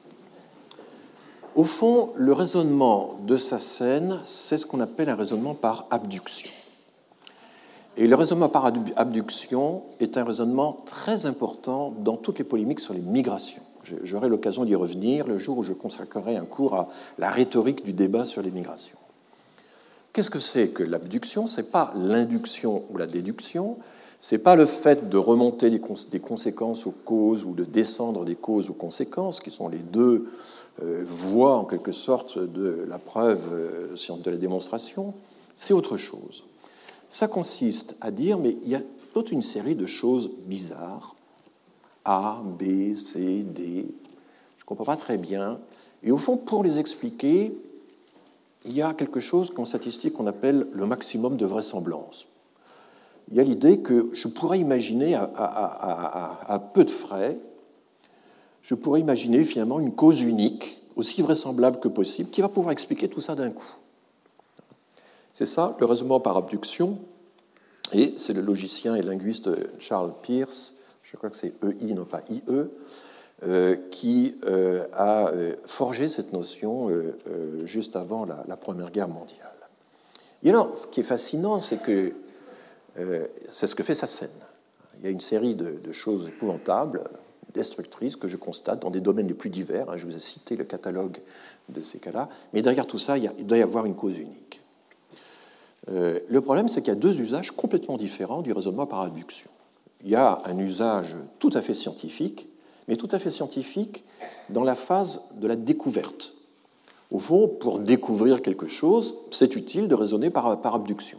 Au fond, le raisonnement de Sassen, c'est ce qu'on appelle un raisonnement par abduction. Et le raisonnement par abduction est un raisonnement très important dans toutes les polémiques sur les migrations. J'aurai l'occasion d'y revenir le jour où je consacrerai un cours à la rhétorique du débat sur les migrations. Qu'est-ce que c'est que l'abduction ? Ce n'est pas l'induction ou la déduction, ce n'est pas le fait de remonter des conséquences aux causes ou de descendre des causes aux conséquences, qui sont les deux voies, en quelque sorte, de la preuve, de la démonstration. C'est autre chose. Ça consiste à dire, mais il y a toute une série de choses bizarres, A, B, C, D, je ne comprends pas très bien, et au fond, pour les expliquer, il y a quelque chose qu'en statistique on appelle le maximum de vraisemblance. Il y a l'idée que je pourrais imaginer à peu de frais, je pourrais imaginer finalement une cause unique, aussi vraisemblable que possible, qui va pouvoir expliquer tout ça d'un coup. C'est ça, le raisonnement par abduction, et c'est le logicien et linguiste Charles Peirce, je crois que c'est EI, non pas IE, qui a forgé cette notion juste avant la Première Guerre mondiale. Et alors, ce qui est fascinant, c'est que c'est ce que fait Sassen. Il y a une série de choses épouvantables, destructrices, que je constate dans des domaines les plus divers. Je vous ai cité le catalogue de ces cas-là. Mais derrière tout ça, il doit y avoir une cause unique. Le problème, c'est qu'il y a deux usages complètement différents du raisonnement par abduction. Il y a un usage tout à fait scientifique, mais tout à fait scientifique dans la phase de la découverte. Au fond, pour découvrir quelque chose, c'est utile de raisonner par abduction.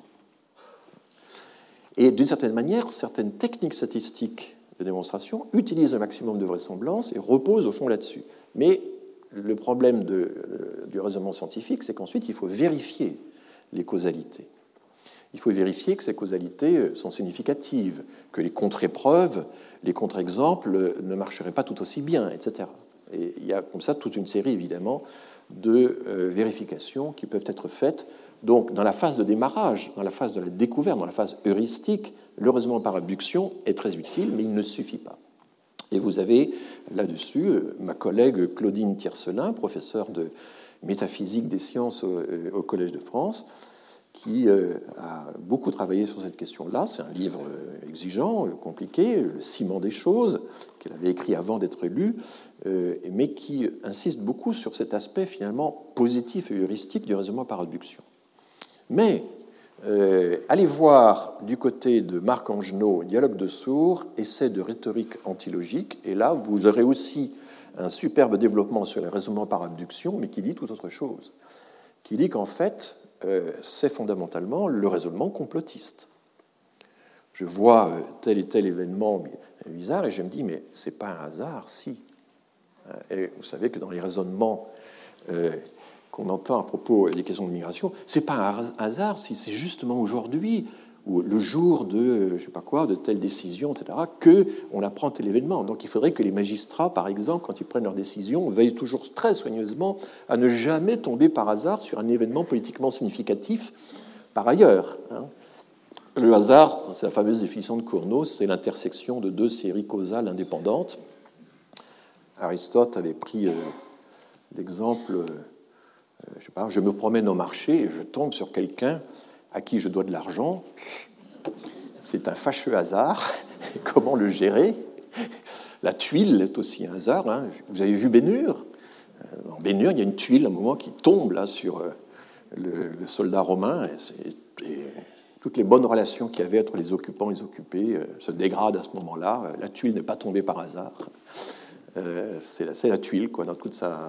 Et d'une certaine manière, certaines techniques statistiques de démonstration utilisent un maximum de vraisemblance et reposent au fond là-dessus. Mais le problème du raisonnement scientifique, c'est qu'ensuite, il faut vérifier les causalités. Il faut vérifier que ces causalités sont significatives, que les contre-épreuves, les contre-exemples ne marcheraient pas tout aussi bien, etc. Et il y a comme ça toute une série, évidemment, de vérifications qui peuvent être faites. Donc, dans la phase de démarrage, dans la phase de la découverte, dans la phase heuristique, le raisonnement par abduction est très utile, mais il ne suffit pas. Et vous avez là-dessus ma collègue Claudine Tiercelin, professeure de métaphysique des sciences au Collège de France, qui a beaucoup travaillé sur cette question-là. C'est un livre exigeant, compliqué, Le ciment des choses, qu'elle avait écrit avant d'être lu, mais qui insiste beaucoup sur cet aspect finalement positif et heuristique du raisonnement par abduction. Mais allez voir du côté de Marc Angenot, Dialogue de sourds, essai de rhétorique antilogique, et là vous aurez aussi un superbe développement sur le raisonnement par abduction, mais qui dit tout autre chose, qui dit qu'en fait, c'est fondamentalement le raisonnement complotiste. Je vois tel et tel événement bizarre et je me dis, mais c'est pas un hasard, si. Et vous savez que dans les raisonnements qu'on entend à propos des questions de migration, c'est pas un hasard si c'est justement aujourd'hui ou le jour de, je sais pas quoi, de telle décision, etc., qu'on apprend tel événement. Donc il faudrait que les magistrats, par exemple, quand ils prennent leurs décisions, veillent toujours très soigneusement à ne jamais tomber par hasard sur un événement politiquement significatif par ailleurs. Le hasard, c'est la fameuse définition de Cournot, c'est l'intersection de deux séries causales indépendantes. Aristote avait pris l'exemple, je sais pas, je me promène au marché et je tombe sur quelqu'un à qui je dois de l'argent. C'est un fâcheux hasard. Comment le gérer? La tuile est aussi un hasard. Vous avez vu Ben-Hur? Dans Ben-Hur, il y a une tuile à un moment qui tombe là sur le soldat romain. Et toutes les bonnes relations qu'il y avait entre les occupants et les occupés se dégradent à ce moment-là. La tuile n'est pas tombée par hasard. C'est la tuile, quoi, dans toute sa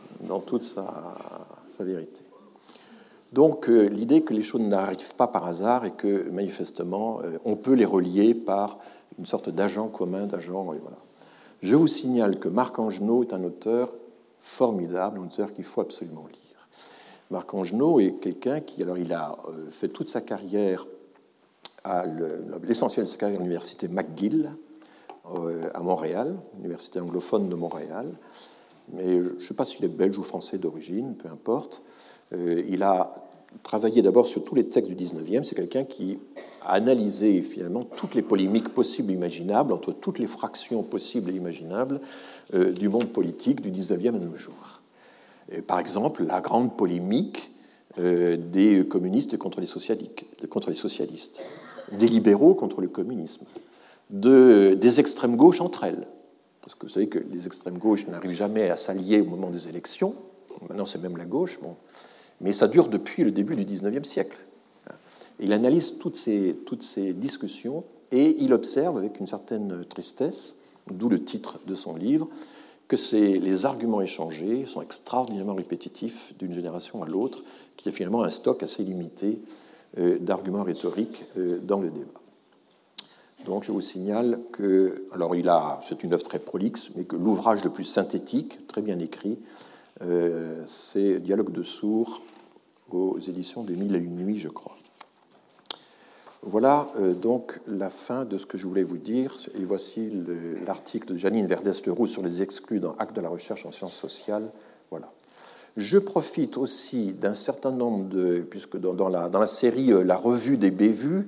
vérité. Donc, l'idée que les choses n'arrivent pas par hasard et que, manifestement, on peut les relier par une sorte d'agent commun, voilà. Je vous signale que Marc Angenot est un auteur formidable, un auteur qu'il faut absolument lire. Marc Angenot est quelqu'un qui, alors, il a fait toute sa carrière, l'essentiel de sa carrière à l'université McGill, à Montréal, université anglophone de Montréal. Mais je ne sais pas s'il est belge ou français d'origine, peu importe. Il a travaillé d'abord sur tous les textes du XIXe. C'est quelqu'un qui a analysé finalement toutes les polémiques possibles et imaginables, entre toutes les fractions possibles et imaginables du monde politique du XIXe à nos jours. Par exemple, la grande polémique des communistes contre les socialistes, des libéraux contre le communisme, des extrêmes gauches entre elles. Parce que vous savez que les extrêmes gauches n'arrivent jamais à s'allier au moment des élections. Maintenant, c'est même la gauche. Bon. Mais ça dure depuis le début du XIXe siècle. Il analyse toutes ces discussions et il observe avec une certaine tristesse, d'où le titre de son livre, que les arguments échangés sont extraordinairement répétitifs d'une génération à l'autre, qu'il y a finalement un stock assez limité d'arguments rhétoriques dans le débat. Donc je vous signale que, alors c'est une œuvre très prolixe, mais que l'ouvrage le plus synthétique, très bien écrit, c'est Dialogue de sourds aux éditions des Mille et une nuits, je crois. Voilà donc la fin de ce que je voulais vous dire. Et voici l'article de Janine Verdès-Leroux sur les exclus dans Actes de la recherche en sciences sociales. Voilà. Je profite aussi d'un certain nombre puisque dans la série La revue des bévues,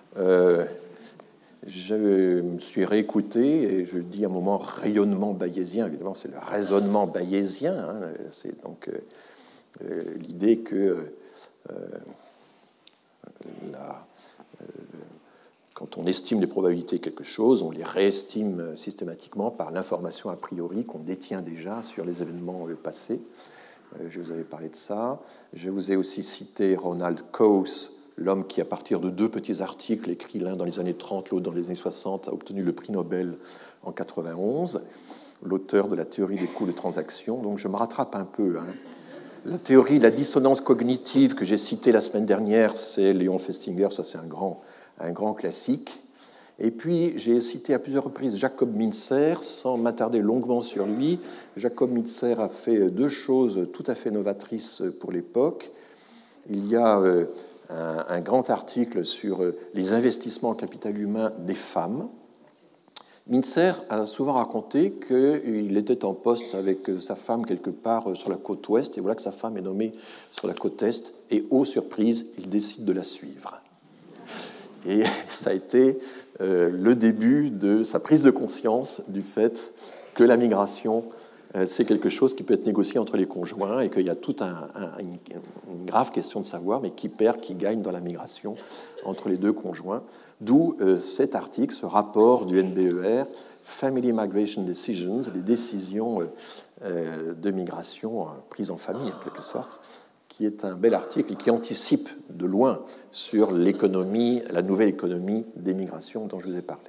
je me suis réécouté et je dis un moment rayonnement bayésien. Évidemment, c'est le raisonnement bayésien. C'est donc l'idée que Quand on estime les probabilités de quelque chose, on les réestime systématiquement par l'information a priori qu'on détient déjà sur les événements passés. Je vous avais parlé de ça. Je vous ai aussi cité Ronald Coase, l'homme qui, à partir de 2 petits articles écrits l'un dans les années 30, l'autre dans les années 60, a obtenu le prix Nobel en 91, l'auteur de la théorie des coûts de transaction. Donc je me rattrape un peu. La théorie de la dissonance cognitive que j'ai citée la semaine dernière, c'est Léon Festinger, ça c'est un grand classique. Et puis, j'ai cité à plusieurs reprises Jacob Mintzer, sans m'attarder longuement sur lui. Jacob Mintzer a fait 2 choses tout à fait novatrices pour l'époque. Il y a un grand article sur les investissements en capital humain des femmes. Mintzer a souvent raconté qu'il était en poste avec sa femme quelque part sur la côte ouest, et voilà que sa femme est nommée sur la côte est, et ô surprise, il décide de la suivre. Et ça a été le début de sa prise de conscience du fait que la migration, c'est quelque chose qui peut être négocié entre les conjoints et qu'il y a toute une grave question de savoir, mais qui perd, qui gagne dans la migration entre les 2 conjoints. D'où cet article, ce rapport du NBER, Family Migration Decisions, les décisions de migration prises en famille, en quelque sorte, qui est un bel article et qui anticipe de loin sur l'économie, la nouvelle économie des migrations dont je vous ai parlé.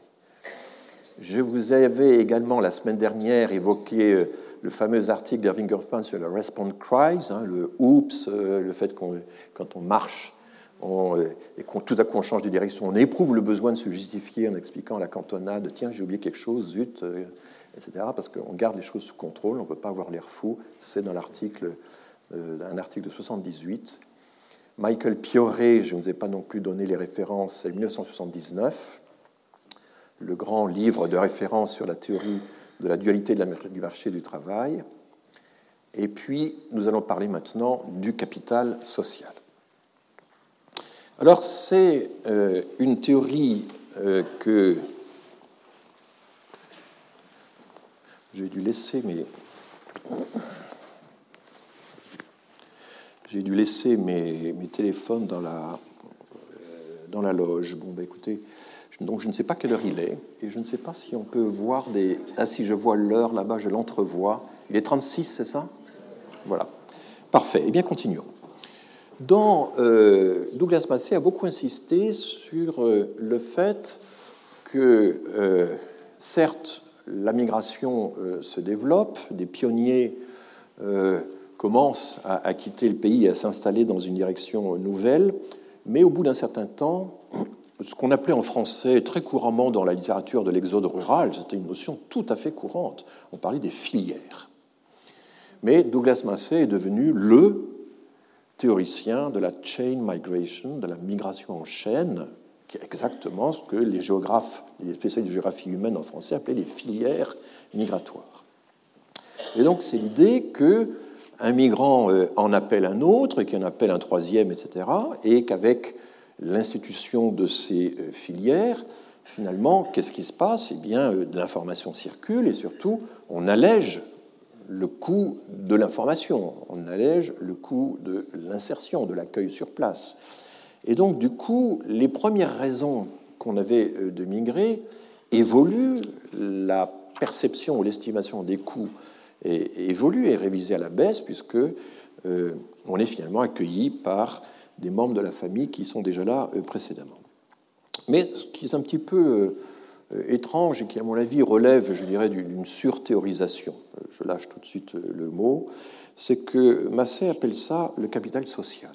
Je vous avais également, la semaine dernière, évoqué le fameux article d'Irving Goffman sur le response cries, le oups, le fait qu'on, quand on marche et qu'on tout à coup on change de direction, on éprouve le besoin de se justifier en expliquant à la cantonade « tiens, j'ai oublié quelque chose, zut », etc., parce qu'on garde les choses sous contrôle, on ne peut pas avoir l'air fou. C'est dans l'article, un article de 78. Michael Pioré, je ne vous ai pas non plus donné les références, c'est 1979, le grand livre de référence sur la théorie de la dualité du marché du travail. Et puis, nous allons parler maintenant du capital social. Alors, c'est une théorie que j'ai dû laisser mes téléphones dans la loge. Bon, ben écoutez, donc je ne sais pas quelle heure il est, et je ne sais pas si on peut voir des... Ah, si je vois l'heure là-bas, je l'entrevois. Il est 36, c'est ça? Voilà. Parfait. Eh bien, continuons. Douglas Massey a beaucoup insisté sur le fait que, certes, la migration se développe, des pionniers commencent à quitter le pays et à s'installer dans une direction nouvelle, mais au bout d'un certain temps, ce qu'on appelait en français très couramment dans la littérature de l'exode rural, c'était une notion tout à fait courante, on parlait des filières. Mais Douglas Massey est devenu le théoricien de la chain migration, de la migration en chaîne, qui est exactement ce que les géographes, les spécialistes de géographie humaine en français appelaient les filières migratoires. Et donc c'est l'idée qu'un migrant en appelle un autre, et qu'il en appelle un troisième, etc., et qu'avec l'institution de ces filières, finalement, qu'est-ce qui se passe? Eh bien, de l'information circule, et surtout, on allège le coût de l'information, on allège le coût de l'insertion, de l'accueil sur place. Et donc, du coup, les premières raisons qu'on avait de migrer évoluent, la perception ou l'estimation des coûts évolue et est révisée à la baisse, puisque on est finalement accueilli par des membres de la famille qui sont déjà là précédemment. Mais ce qui est un petit peu étrange et qui, à mon avis, relève, je dirais, d'une surthéorisation, je lâche tout de suite le mot, c'est que Massey appelle ça le capital social.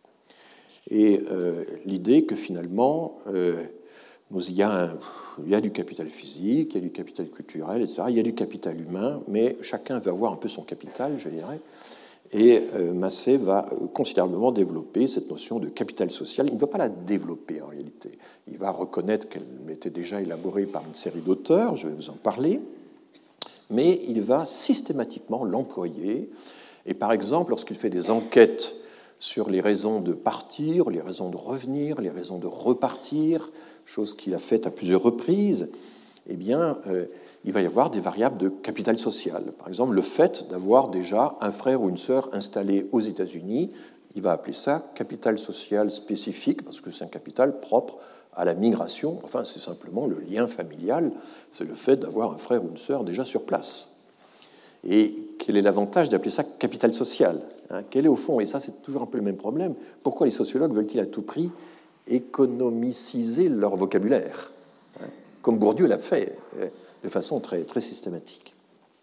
Et l'idée que finalement, il y a du capital physique, il y a du capital culturel, etc., il y a du capital humain, mais chacun veut avoir un peu son capital, je dirais. Et Massey va considérablement développer cette notion de capital social. Il ne va pas la développer en réalité. Il va reconnaître qu'elle était déjà élaborée par une série d'auteurs, je vais vous en parler, mais il va systématiquement l'employer. Et par exemple, lorsqu'il fait des enquêtes sur les raisons de partir, les raisons de revenir, les raisons de repartir, chose qu'il a faite à plusieurs reprises, eh bien, il va y avoir des variables de capital social. Par exemple, le fait d'avoir déjà un frère ou une sœur installé aux États-Unis, il va appeler ça capital social spécifique, parce que c'est un capital propre à la migration, enfin, c'est simplement le lien familial, c'est le fait d'avoir un frère ou une sœur déjà sur place. Et quel est l'avantage d'appeler ça capital social, hein? Quel est au fond, et ça c'est toujours un peu le même problème, pourquoi les sociologues veulent-ils à tout prix économiciser leur vocabulaire, hein, comme Bourdieu l'a fait de façon très, très systématique.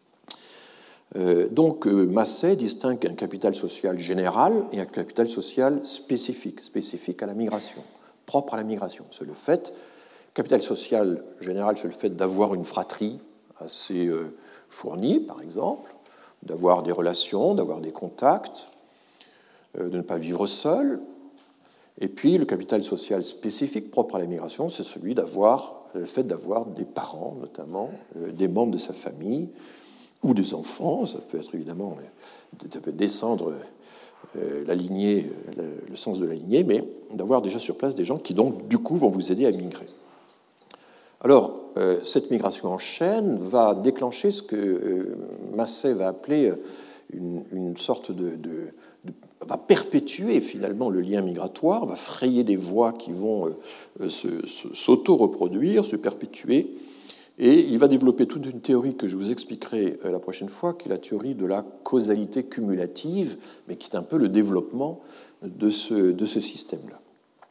Donc Massey distingue un capital social général et un capital social spécifique, spécifique à la migration, propre à la migration. C'est le fait, capital social général, c'est le fait d'avoir une fratrie assez fournie, par exemple, d'avoir des relations, d'avoir des contacts, de ne pas vivre seul. Et puis le capital social spécifique propre à la migration, c'est celui d'avoir, le fait d'avoir des parents, notamment, des membres de sa famille, ou des enfants, ça peut être évidemment, ça peut descendre la lignée, le sens de la lignée, mais d'avoir déjà sur place des gens qui donc du coup vont vous aider à migrer. Alors, cette migration en chaîne va déclencher ce que Massey va appeler une sorte va perpétuer finalement le lien migratoire, va frayer des voies qui vont s'auto-reproduire, se perpétuer. Et il va développer toute une théorie que je vous expliquerai la prochaine fois, qui est la théorie de la causalité cumulative, mais qui est un peu le développement de ce système-là.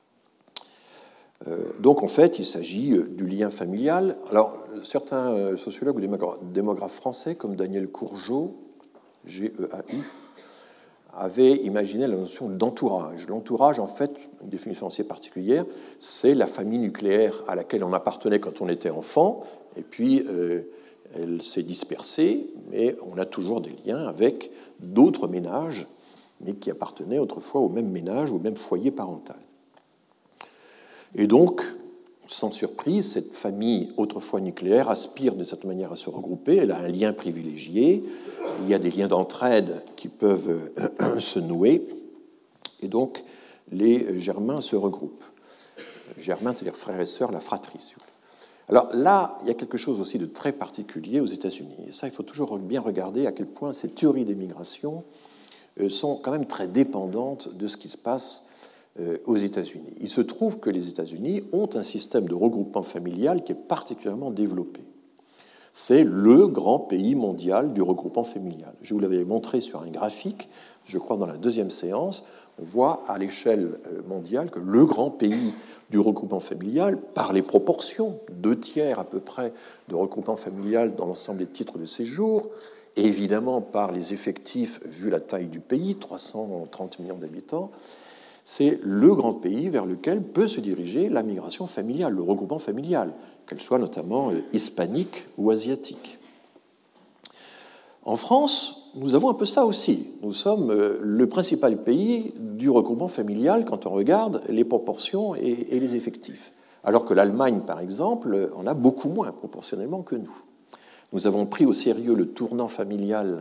Donc, en fait, il s'agit du lien familial. Alors, certains sociologues ou démographes français, comme Daniel Courgeot, G-E-A-U, avaient imaginé la notion d'entourage. L'entourage, en fait, une définition assez particulière, c'est la famille nucléaire à laquelle on appartenait quand on était enfant, et puis elle s'est dispersée, mais on a toujours des liens avec d'autres ménages, mais qui appartenaient autrefois au même ménage, au même foyer parental. Et donc, sans surprise, cette famille autrefois nucléaire aspire de cette manière à se regrouper, elle a un lien privilégié, il y a des liens d'entraide qui peuvent se nouer, et donc les germains se regroupent. Germains, c'est-à-dire frères et sœurs, la fratrie. Alors là, il y a quelque chose aussi de très particulier aux États-Unis. Et ça, il faut toujours bien regarder à quel point ces théories des migrations sont quand même très dépendantes de ce qui se passe aux États-Unis. Il se trouve que les États-Unis ont un système de regroupement familial qui est particulièrement développé. C'est le grand pays mondial du regroupement familial. Je vous l'avais montré sur un graphique, je crois dans la deuxième séance. On voit à l'échelle mondiale que le grand pays du regroupement familial, par les proportions, 2/3 à peu près de regroupement familial dans l'ensemble des titres de séjour, et évidemment par les effectifs, vu la taille du pays, 330 millions d'habitants, c'est le grand pays vers lequel peut se diriger la migration familiale, le regroupement familial, qu'elle soit notamment hispanique ou asiatique. En France, nous avons un peu ça aussi. Nous sommes le principal pays du regroupement familial quand on regarde les proportions et les effectifs. Alors que l'Allemagne, par exemple, en a beaucoup moins proportionnellement que nous. Nous avons pris au sérieux le tournant familial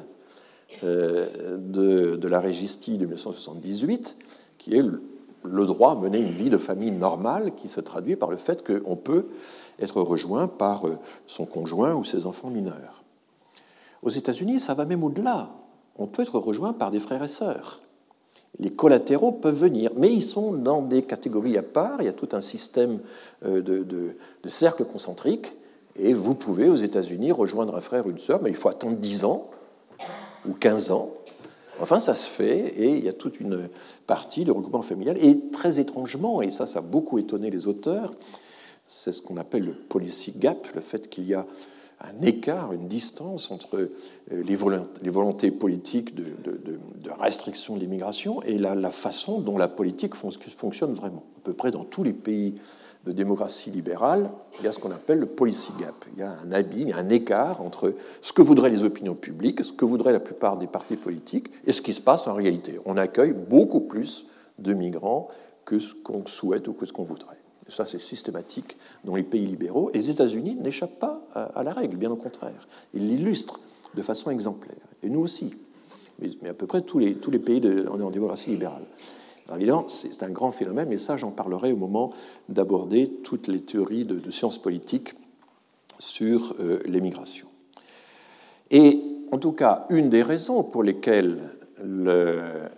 de la Régistie de 1978, qui est le droit à mener une vie de famille normale, qui se traduit par le fait qu'on peut être rejoint par son conjoint ou ses enfants mineurs. Aux États-Unis, ça va même au-delà. On peut être rejoint par des frères et sœurs. Les collatéraux peuvent venir, mais ils sont dans des catégories à part. Il y a tout un système de cercles concentriques, et vous pouvez, aux États-Unis, rejoindre un frère ou une sœur, mais il faut attendre 10 ans ou 15 ans. Enfin, ça se fait, et il y a toute une partie de regroupement familial. Et très étrangement, et ça a beaucoup étonné les auteurs, c'est ce qu'on appelle le policy gap, le fait qu'il y a un écart, une distance entre les volontés politiques de restriction de l'immigration et la façon dont la politique fonctionne vraiment. À peu près dans tous les pays de démocratie libérale, il y a ce qu'on appelle le policy gap. Il y a un abîme, un écart entre ce que voudraient les opinions publiques, ce que voudraient la plupart des partis politiques et ce qui se passe en réalité. On accueille beaucoup plus de migrants que ce qu'on souhaite ou que ce qu'on voudrait. Et ça, c'est systématique dans les pays libéraux. Et les États-Unis n'échappent pas à la règle, bien au contraire. Ils l'illustrent de façon exemplaire. Et nous aussi. Mais à peu près tous les pays en démocratie libérale. Alors évidemment, c'est un grand phénomène, mais ça, j'en parlerai au moment d'aborder toutes les théories de sciences politiques sur l'émigration. Et en tout cas, une des raisons pour lesquelles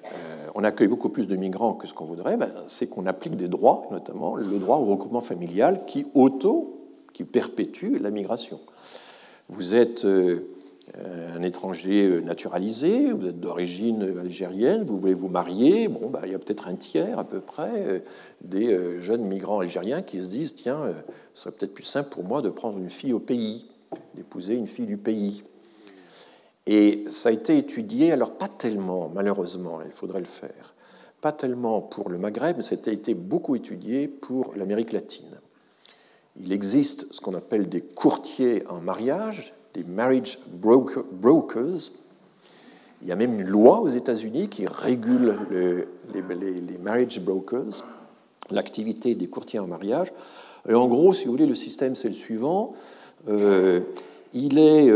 on accueille beaucoup plus de migrants que ce qu'on voudrait, c'est qu'on applique des droits, notamment le droit au regroupement familial qui perpétue la migration. Vous êtes un étranger naturalisé, vous êtes d'origine algérienne, vous voulez vous marier, il y a peut-être un tiers à peu près des jeunes migrants algériens qui se disent « Tiens, ce serait peut-être plus simple pour moi de prendre une fille au pays, d'épouser une fille du pays ». Et ça a été étudié, alors pas tellement, malheureusement, il faudrait le faire, pas tellement pour le Maghreb, mais ça a été beaucoup étudié pour l'Amérique latine. Il existe ce qu'on appelle des courtiers en mariage, des marriage brokers. Il y a même une loi aux États-Unis qui régule les marriage brokers, l'activité des courtiers en mariage. Et en gros, si vous voulez, le système, c'est le suivant. Il est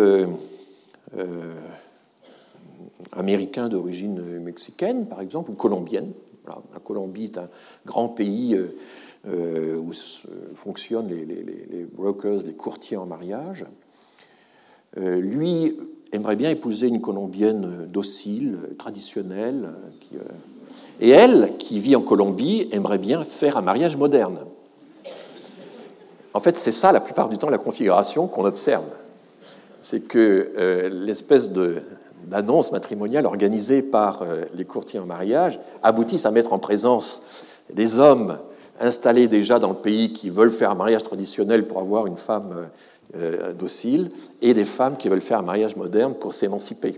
américain d'origine mexicaine, par exemple, ou colombienne. Voilà, la Colombie est un grand pays où fonctionnent les brokers, les courtiers en mariage. Lui aimerait bien épouser une Colombienne docile, traditionnelle, et elle, qui vit en Colombie, aimerait bien faire un mariage moderne. En fait, c'est ça, la plupart du temps, la configuration qu'on observe. C'est que l'espèce d'annonce matrimoniale organisée par les courtiers en mariage aboutissent à mettre en présence des hommes installés déjà dans le pays qui veulent faire un mariage traditionnel pour avoir une femme docile et des femmes qui veulent faire un mariage moderne pour s'émanciper.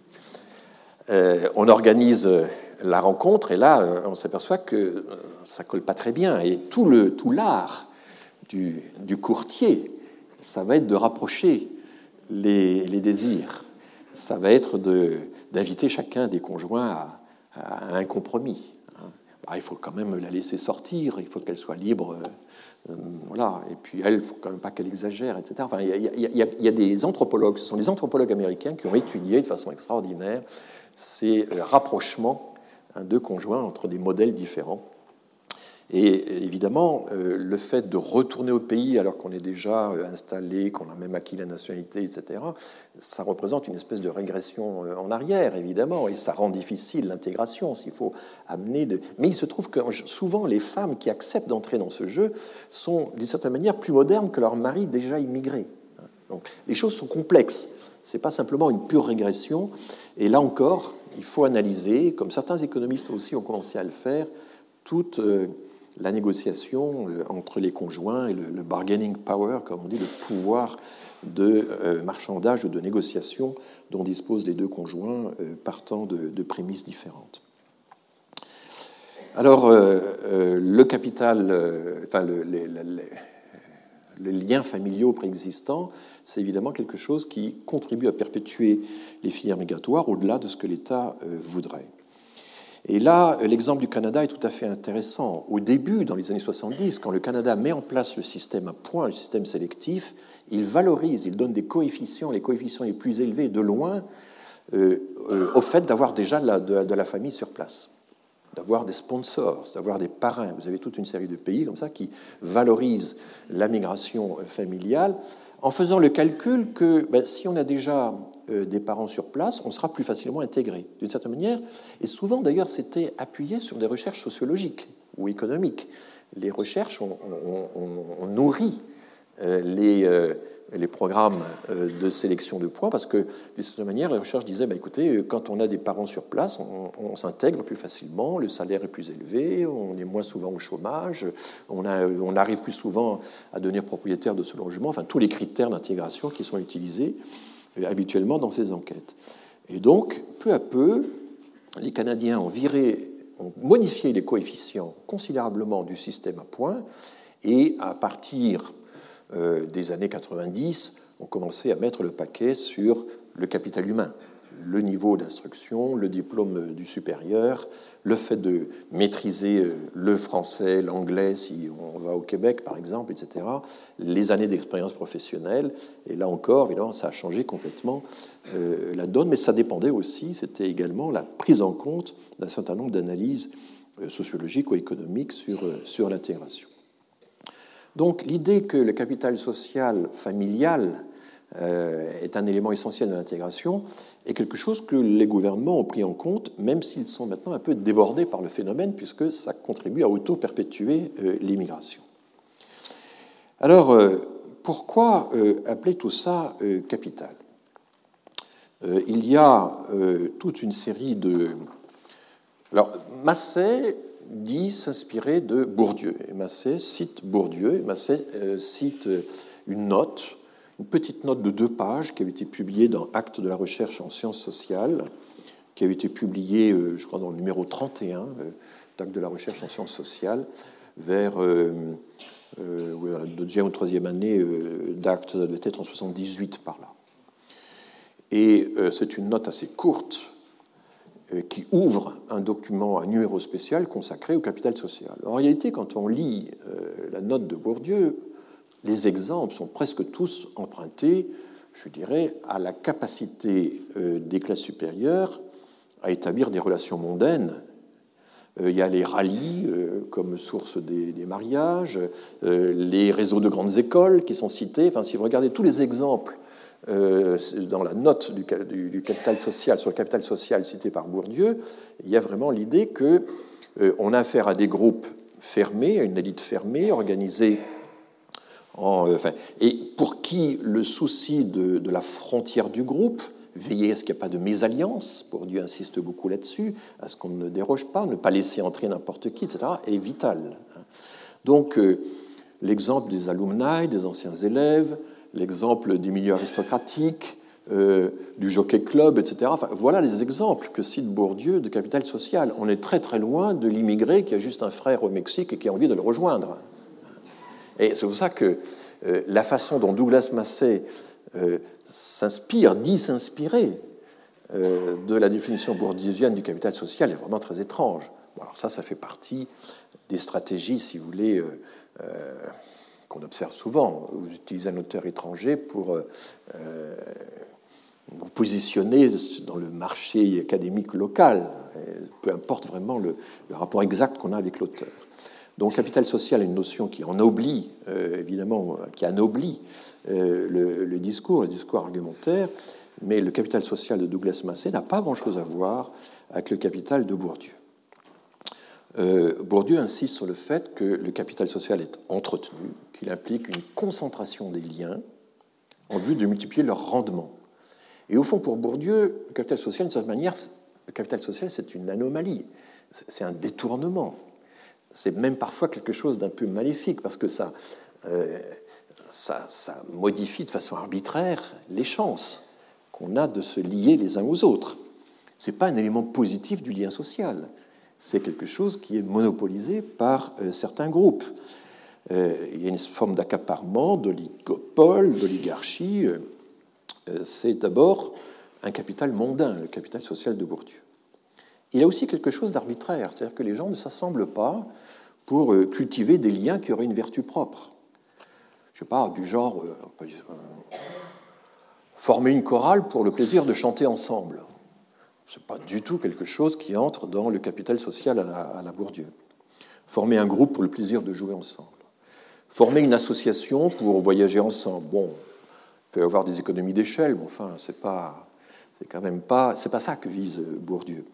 On organise la rencontre et là, on s'aperçoit que ça ne colle pas très bien. Et tout l'art du courtier, ça va être de rapprocher les désirs. Ça va être d'inviter chacun des conjoints à un compromis. Il faut quand même la laisser sortir, il faut qu'elle soit libre. Voilà. Et puis elle, il ne faut quand même pas qu'elle exagère, etc. Enfin, il y a des anthropologues, ce sont les anthropologues américains qui ont étudié de façon extraordinaire ces rapprochements de conjoints entre des modèles différents. Et évidemment, le fait de retourner au pays alors qu'on est déjà installé, qu'on a même acquis la nationalité, etc., ça représente une espèce de régression en arrière, évidemment, et ça rend difficile l'intégration s'il faut amener de... Mais il se trouve que souvent, les femmes qui acceptent d'entrer dans ce jeu sont, d'une certaine manière, plus modernes que leurs maris déjà immigrés. Donc, les choses sont complexes. Ce n'est pas simplement une pure régression. Et là encore, il faut analyser, comme certains économistes aussi ont commencé à le faire, toute la négociation entre les conjoints et le bargaining power, comme on dit, le pouvoir de marchandage ou de négociation dont disposent les deux conjoints partant de prémices différentes. Alors, le capital, les liens familiaux préexistants, c'est évidemment quelque chose qui contribue à perpétuer les filières migratoires au-delà de ce que l'État voudrait. Et là, l'exemple du Canada est tout à fait intéressant. Au début, dans les années 70, quand le Canada met en place le système à points, le système sélectif, il valorise, il donne des coefficients, les coefficients les plus élevés de loin, au fait d'avoir déjà de la famille sur place, d'avoir des sponsors, d'avoir des parrains. Vous avez toute une série de pays comme ça qui valorisent la migration familiale en faisant le calcul que si on a déjà des parents sur place, on sera plus facilement intégré, d'une certaine manière. Et souvent, d'ailleurs, c'était appuyé sur des recherches sociologiques ou économiques. Les recherches ont nourri les programmes de sélection de points parce que, d'une certaine manière, les recherches disaient écoutez, quand on a des parents sur place, on s'intègre plus facilement, le salaire est plus élevé, on est moins souvent au chômage, on arrive plus souvent à devenir propriétaire de ce logement, enfin, tous les critères d'intégration qui sont utilisés habituellement dans ces enquêtes. Et donc, peu à peu, les Canadiens ont modifié les coefficients considérablement du système à points et à partir des années 90, ont commencé à mettre le paquet sur le capital humain, le niveau d'instruction, le diplôme du supérieur, le fait de maîtriser le français, l'anglais, si on va au Québec, par exemple, etc., les années d'expérience professionnelle. Et là encore, évidemment, ça a changé complètement la donne, mais ça dépendait aussi, c'était également la prise en compte d'un certain nombre d'analyses sociologiques ou économiques sur l'intégration. Donc l'idée que le capital social familial est un élément essentiel de l'intégration, est quelque chose que les gouvernements ont pris en compte, même s'ils sont maintenant un peu débordés par le phénomène, puisque ça contribue à auto-perpétuer l'immigration. Alors, pourquoi appeler tout ça capital ? Il y a toute une série de... Alors, Massey dit s'inspirer de Bourdieu. Et Massey cite Bourdieu. Et Massey cite une note, une petite note de 2 pages qui avait été publiée dans Actes de la recherche en sciences sociales, qui avait été publiée, je crois, dans le numéro 31 d'Actes de la recherche en sciences sociales, vers la 2e ou 3e année d'Actes, ça devait être en 78 par là. Et c'est une note assez courte qui ouvre un document, un numéro spécial consacré au capital social. En réalité, quand on lit la note de Bourdieu, les exemples sont presque tous empruntés, je dirais, à la capacité des classes supérieures à établir des relations mondaines. Il y a les rallyes comme source des mariages, les réseaux de grandes écoles qui sont cités. Enfin, si vous regardez tous les exemples dans la note du capital social, sur le capital social cité par Bourdieu, il y a vraiment l'idée qu'on a affaire à des groupes fermés, à une élite fermée, organisée et pour qui le souci de la frontière du groupe, veiller à ce qu'il n'y ait pas de mésalliance, Bourdieu insiste beaucoup là-dessus, à ce qu'on ne déroge pas, ne pas laisser entrer n'importe qui, etc., est vital. Donc, l'exemple des alumni, des anciens élèves, l'exemple des milieux aristocratiques, du jockey club, etc. Enfin, voilà les exemples que cite Bourdieu de capital social. On est très très loin de l'immigré qui a juste un frère au Mexique et qui a envie de le rejoindre. Et c'est pour ça que la façon dont Douglas Massey dit s'inspirer de la définition bourdieusienne du capital social est vraiment très étrange. Bon, alors ça fait partie des stratégies, si vous voulez, qu'on observe souvent. Vous utilisez un auteur étranger pour vous positionner dans le marché académique local, peu importe vraiment le rapport exact qu'on a avec l'auteur. Donc, capital social est une notion qui ennoblit, évidemment, qui anoblit le discours argumentaire, mais le capital social de Douglas Massey n'a pas grand-chose à voir avec le capital de Bourdieu. Bourdieu insiste sur le fait que le capital social est entretenu, qu'il implique une concentration des liens en vue de multiplier leur rendement. Et au fond, pour Bourdieu, le capital social, d'une certaine manière, le capital social, c'est une anomalie, c'est un détournement. C'est même parfois quelque chose d'un peu maléfique, parce que ça modifie de façon arbitraire les chances qu'on a de se lier les uns aux autres. Ce n'est pas un élément positif du lien social. C'est quelque chose qui est monopolisé par certains groupes. Il y a une forme d'accaparement, d'oligopole, d'oligarchie. C'est d'abord un capital mondain, le capital social de Bourdieu. Il y a aussi quelque chose d'arbitraire, c'est-à-dire que les gens ne s'assemblent pas pour cultiver des liens qui auraient une vertu propre. Je ne sais pas, du genre former une chorale pour le plaisir de chanter ensemble. Ce n'est pas du tout quelque chose qui entre dans le capital social à la Bourdieu. Former un groupe pour le plaisir de jouer ensemble. Former une association pour voyager ensemble. Bon, il peut y avoir des économies d'échelle, mais enfin, c'est pas ça que vise Bourdieu.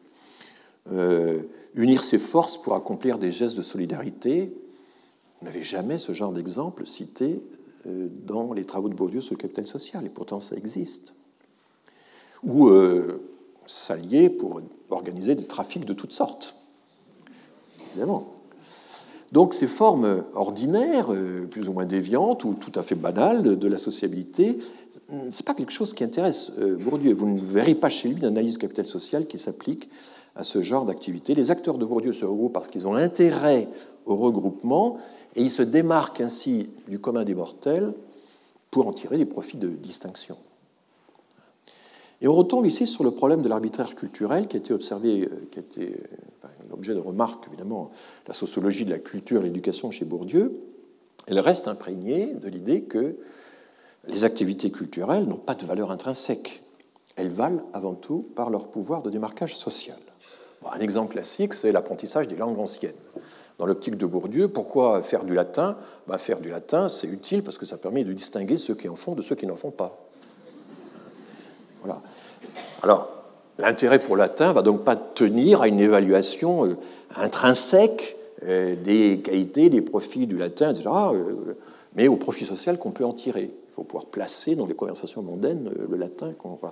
Unir ses forces pour accomplir des gestes de solidarité. Vous n'avez jamais ce genre d'exemple cité dans les travaux de Bourdieu sur le capital social, et pourtant ça existe. Ou s'allier pour organiser des trafics de toutes sortes, évidemment. Donc ces formes ordinaires, plus ou moins déviantes ou tout à fait banales de la sociabilité, ce n'est pas quelque chose qui intéresse Bourdieu. Vous ne verrez pas chez lui une analyse du capital social qui s'applique à ce genre d'activité. Les acteurs de Bourdieu se regroupent parce qu'ils ont intérêt au regroupement et ils se démarquent ainsi du commun des mortels pour en tirer des profits de distinction. Et on retombe ici sur le problème de l'arbitraire culturel qui a été observé, qui a été l'objet de remarques, évidemment, la sociologie de la culture et l'éducation chez Bourdieu. Elle reste imprégnée de l'idée que les activités culturelles n'ont pas de valeur intrinsèque. Elles valent avant tout par leur pouvoir de démarquage social. Bon, un exemple classique, c'est l'apprentissage des langues anciennes. Dans l'optique de Bourdieu, pourquoi faire du latin ? Faire du latin, c'est utile parce que ça permet de distinguer ceux qui en font de ceux qui n'en font pas. Voilà. Alors, l'intérêt pour le latin ne va donc pas tenir à une évaluation intrinsèque des qualités, des profits du latin, etc., mais au profit social qu'on peut en tirer. Il faut pouvoir placer dans les conversations mondaines le latin.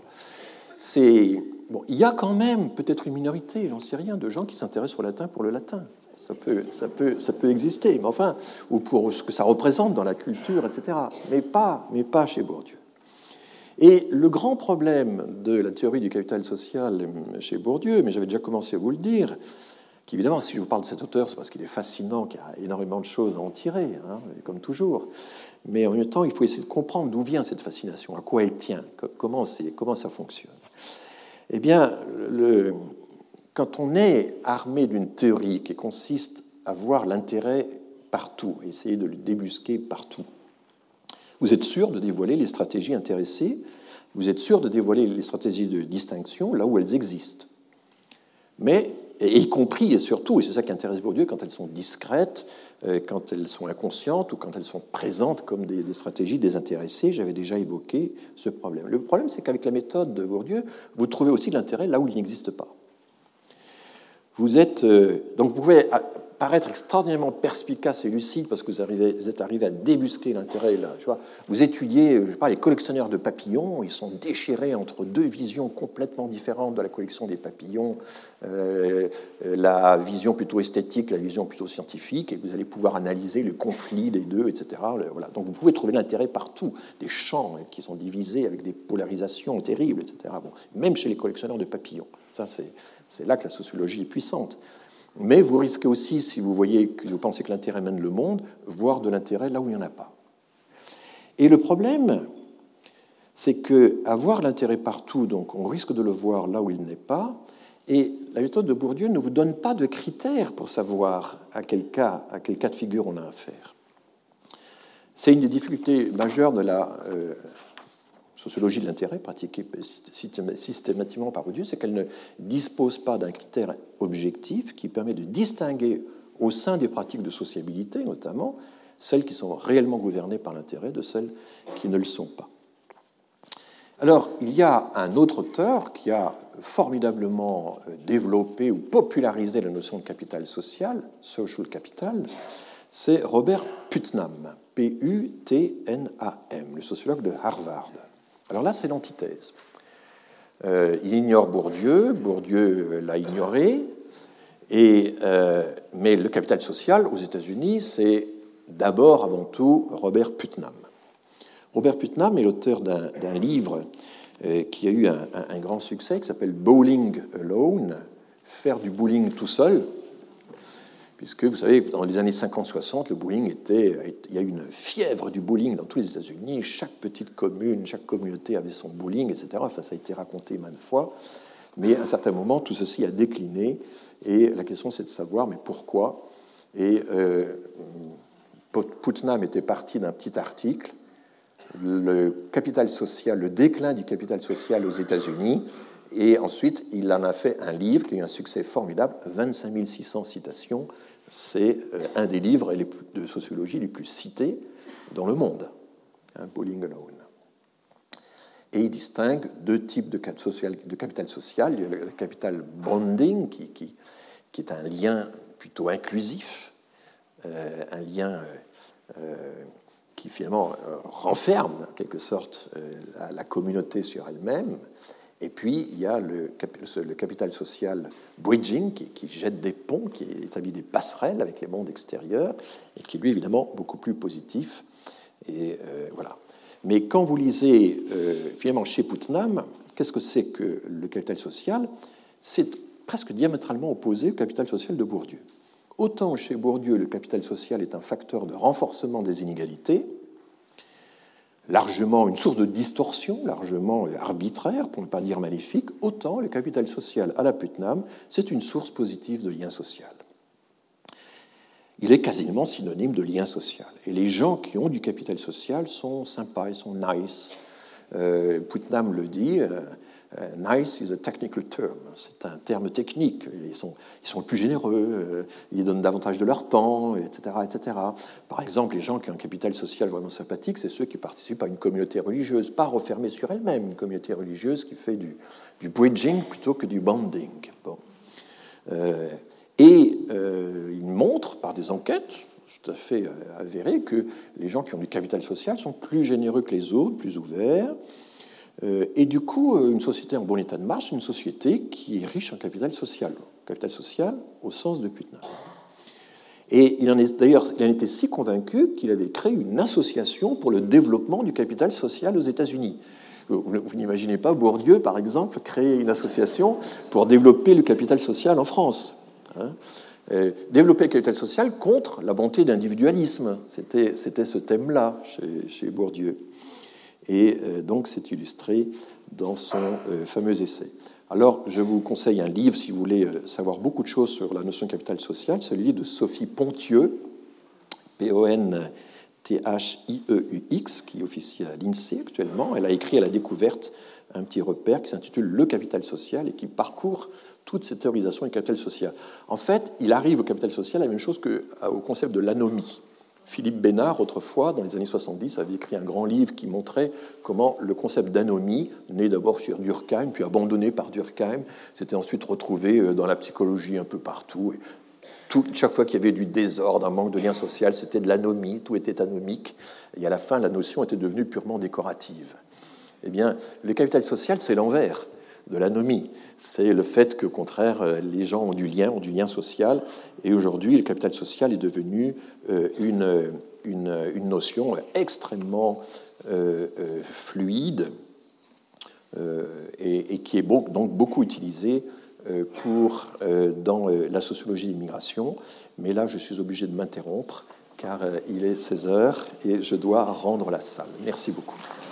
Bon, il y a quand même peut-être une minorité, j'en sais rien, de gens qui s'intéressent au latin pour le latin. Ça peut exister, mais enfin, ou pour ce que ça représente dans la culture, etc. Mais pas chez Bourdieu. Et le grand problème de la théorie du capital social chez Bourdieu, mais j'avais déjà commencé à vous le dire, qu'évidemment, si je vous parle de cet auteur, c'est parce qu'il est fascinant, qu'il y a énormément de choses à en tirer, hein, comme toujours. Mais en même temps, il faut essayer de comprendre d'où vient cette fascination, à quoi elle tient, comment ça fonctionne. Eh bien, quand on est armé d'une théorie qui consiste à voir l'intérêt partout, essayer de le débusquer partout, vous êtes sûr de dévoiler les stratégies intéressées, vous êtes sûr de dévoiler les stratégies de distinction là où elles existent. Mais, et y compris et surtout, et c'est ça qui intéresse Bourdieu, quand elles sont discrètes, quand elles sont inconscientes ou quand elles sont présentes comme des stratégies désintéressées, j'avais déjà évoqué ce problème. Le problème, c'est qu'avec la méthode de Bourdieu, vous trouvez aussi l'intérêt là où il n'existe pas. Donc vous pouvez paraître extraordinairement perspicace et lucide parce que vous êtes arrivé à débusquer l'intérêt. Là, tu vois. Vous étudiez, je sais pas, les collectionneurs de papillons, ils sont déchirés entre deux visions complètement différentes de la collection des papillons, la vision plutôt esthétique, la vision plutôt scientifique, et vous allez pouvoir analyser le conflit des deux, etc. Voilà. Donc vous pouvez trouver l'intérêt partout, des champs qui sont divisés avec des polarisations terribles, etc. Bon, même chez les collectionneurs de papillons. Ça, c'est là que la sociologie est puissante. Mais vous risquez aussi, si vous pensez que l'intérêt mène le monde, voir de l'intérêt là où il n'y en a pas. Et le problème, c'est qu'avoir l'intérêt partout, donc on risque de le voir là où il n'est pas, et la méthode de Bourdieu ne vous donne pas de critères pour savoir à quel cas de figure on a affaire. C'est une des difficultés majeures de la sociologie de l'intérêt pratiquée systématiquement par Bourdieu, c'est qu'elle ne dispose pas d'un critère objectif qui permet de distinguer au sein des pratiques de sociabilité, notamment, celles qui sont réellement gouvernées par l'intérêt de celles qui ne le sont pas. Alors, il y a un autre auteur qui a formidablement développé ou popularisé la notion de capital social, social capital, c'est Robert Putnam, P-U-T-N-A-M, le sociologue de Harvard. Alors là, c'est l'antithèse. Il ignore Bourdieu, Bourdieu l'a ignoré, mais le capital social aux États-Unis, c'est d'abord, avant tout, Robert Putnam. Robert Putnam est l'auteur d'un livre qui a eu un grand succès, qui s'appelle Bowling Alone, faire du bowling tout seul, puisque vous savez, dans les années 50-60, le bowling il y a eu une fièvre du bowling dans tous les États-Unis. Chaque petite commune, chaque communauté avait son bowling, etc. Enfin, ça a été raconté maintes fois. Mais à un certain moment, tout ceci a décliné. Et la question, c'est de savoir, mais pourquoi ? Et Putnam était parti d'un petit article, le capital social, le déclin du capital social aux États-Unis. Et ensuite, il en a fait un livre qui a eu un succès formidable, 25 600 citations. C'est un des livres de sociologie les plus cités dans le monde, Bowling Alone. Et il distingue deux types de capital social. Il y a le capital bonding, qui est un lien plutôt inclusif, un lien qui finalement renferme en quelque sorte la communauté sur elle-même. Et puis, il y a le capital social bridging, qui jette des ponts, qui établit des passerelles avec les mondes extérieurs, et qui est, lui, évidemment, beaucoup plus positif. Et voilà. Mais quand vous lisez, finalement, chez Putnam, qu'est-ce que c'est que le capital social ? C'est presque diamétralement opposé au capital social de Bourdieu. Autant chez Bourdieu, le capital social est un facteur de renforcement des inégalités, largement une source de distorsion, largement arbitraire, pour ne pas dire maléfique, autant le capital social à la Putnam, c'est une source positive de lien social. Il est quasiment synonyme de lien social. Et les gens qui ont du capital social sont sympas, ils sont nice. Putnam le dit, Nice is a technical term. C'est un terme technique. Ils sont plus généreux, ils donnent davantage de leur temps, etc., etc. Par exemple, les gens qui ont un capital social vraiment sympathique, c'est ceux qui participent à une communauté religieuse, pas refermée sur elle-même, une communauté religieuse qui fait du bridging plutôt que du bonding. Bon. Ils montrent par des enquêtes tout à fait avérées que les gens qui ont du capital social sont plus généreux que les autres, plus ouverts. Et du coup, une société en bon état de marche, c'est une société qui est riche en capital social au sens de Putnam. Et il en était si convaincu qu'il avait créé une association pour le développement du capital social aux États-Unis. Vous n'imaginez pas Bourdieu, par exemple, créer une association pour développer le capital social en France. Développer le capital social contre la volonté d'individualisme. C'était ce thème-là chez Bourdieu. Et donc, c'est illustré dans son fameux essai. Alors, je vous conseille un livre, si vous voulez savoir beaucoup de choses sur la notion de capital social, c'est le livre de Sophie Pontieux, Pontieux, qui officie à l'INSEE actuellement. Elle a écrit à la découverte un petit repère qui s'intitule « Le capital social » et qui parcourt toute cette théorisation du capital social. En fait, il arrive au capital social la même chose qu'au concept de l'anomie. Philippe Bénard, autrefois, dans les années 70, avait écrit un grand livre qui montrait comment le concept d'anomie, né d'abord chez Durkheim, puis abandonné par Durkheim, s'était ensuite retrouvé dans la psychologie un peu partout. Et chaque fois qu'il y avait du désordre, un manque de lien social, c'était de l'anomie, tout était anomique. Et à la fin, la notion était devenue purement décorative. Eh bien, le capital social, c'est l'envers de l'anomie. C'est le fait qu'au contraire, les gens ont du lien social. Et aujourd'hui, le capital social est devenu une notion extrêmement fluide et qui est donc beaucoup utilisée dans la sociologie de l'immigration. Mais là, je suis obligé de m'interrompre car il est 16 heures et je dois rendre la salle. Merci beaucoup.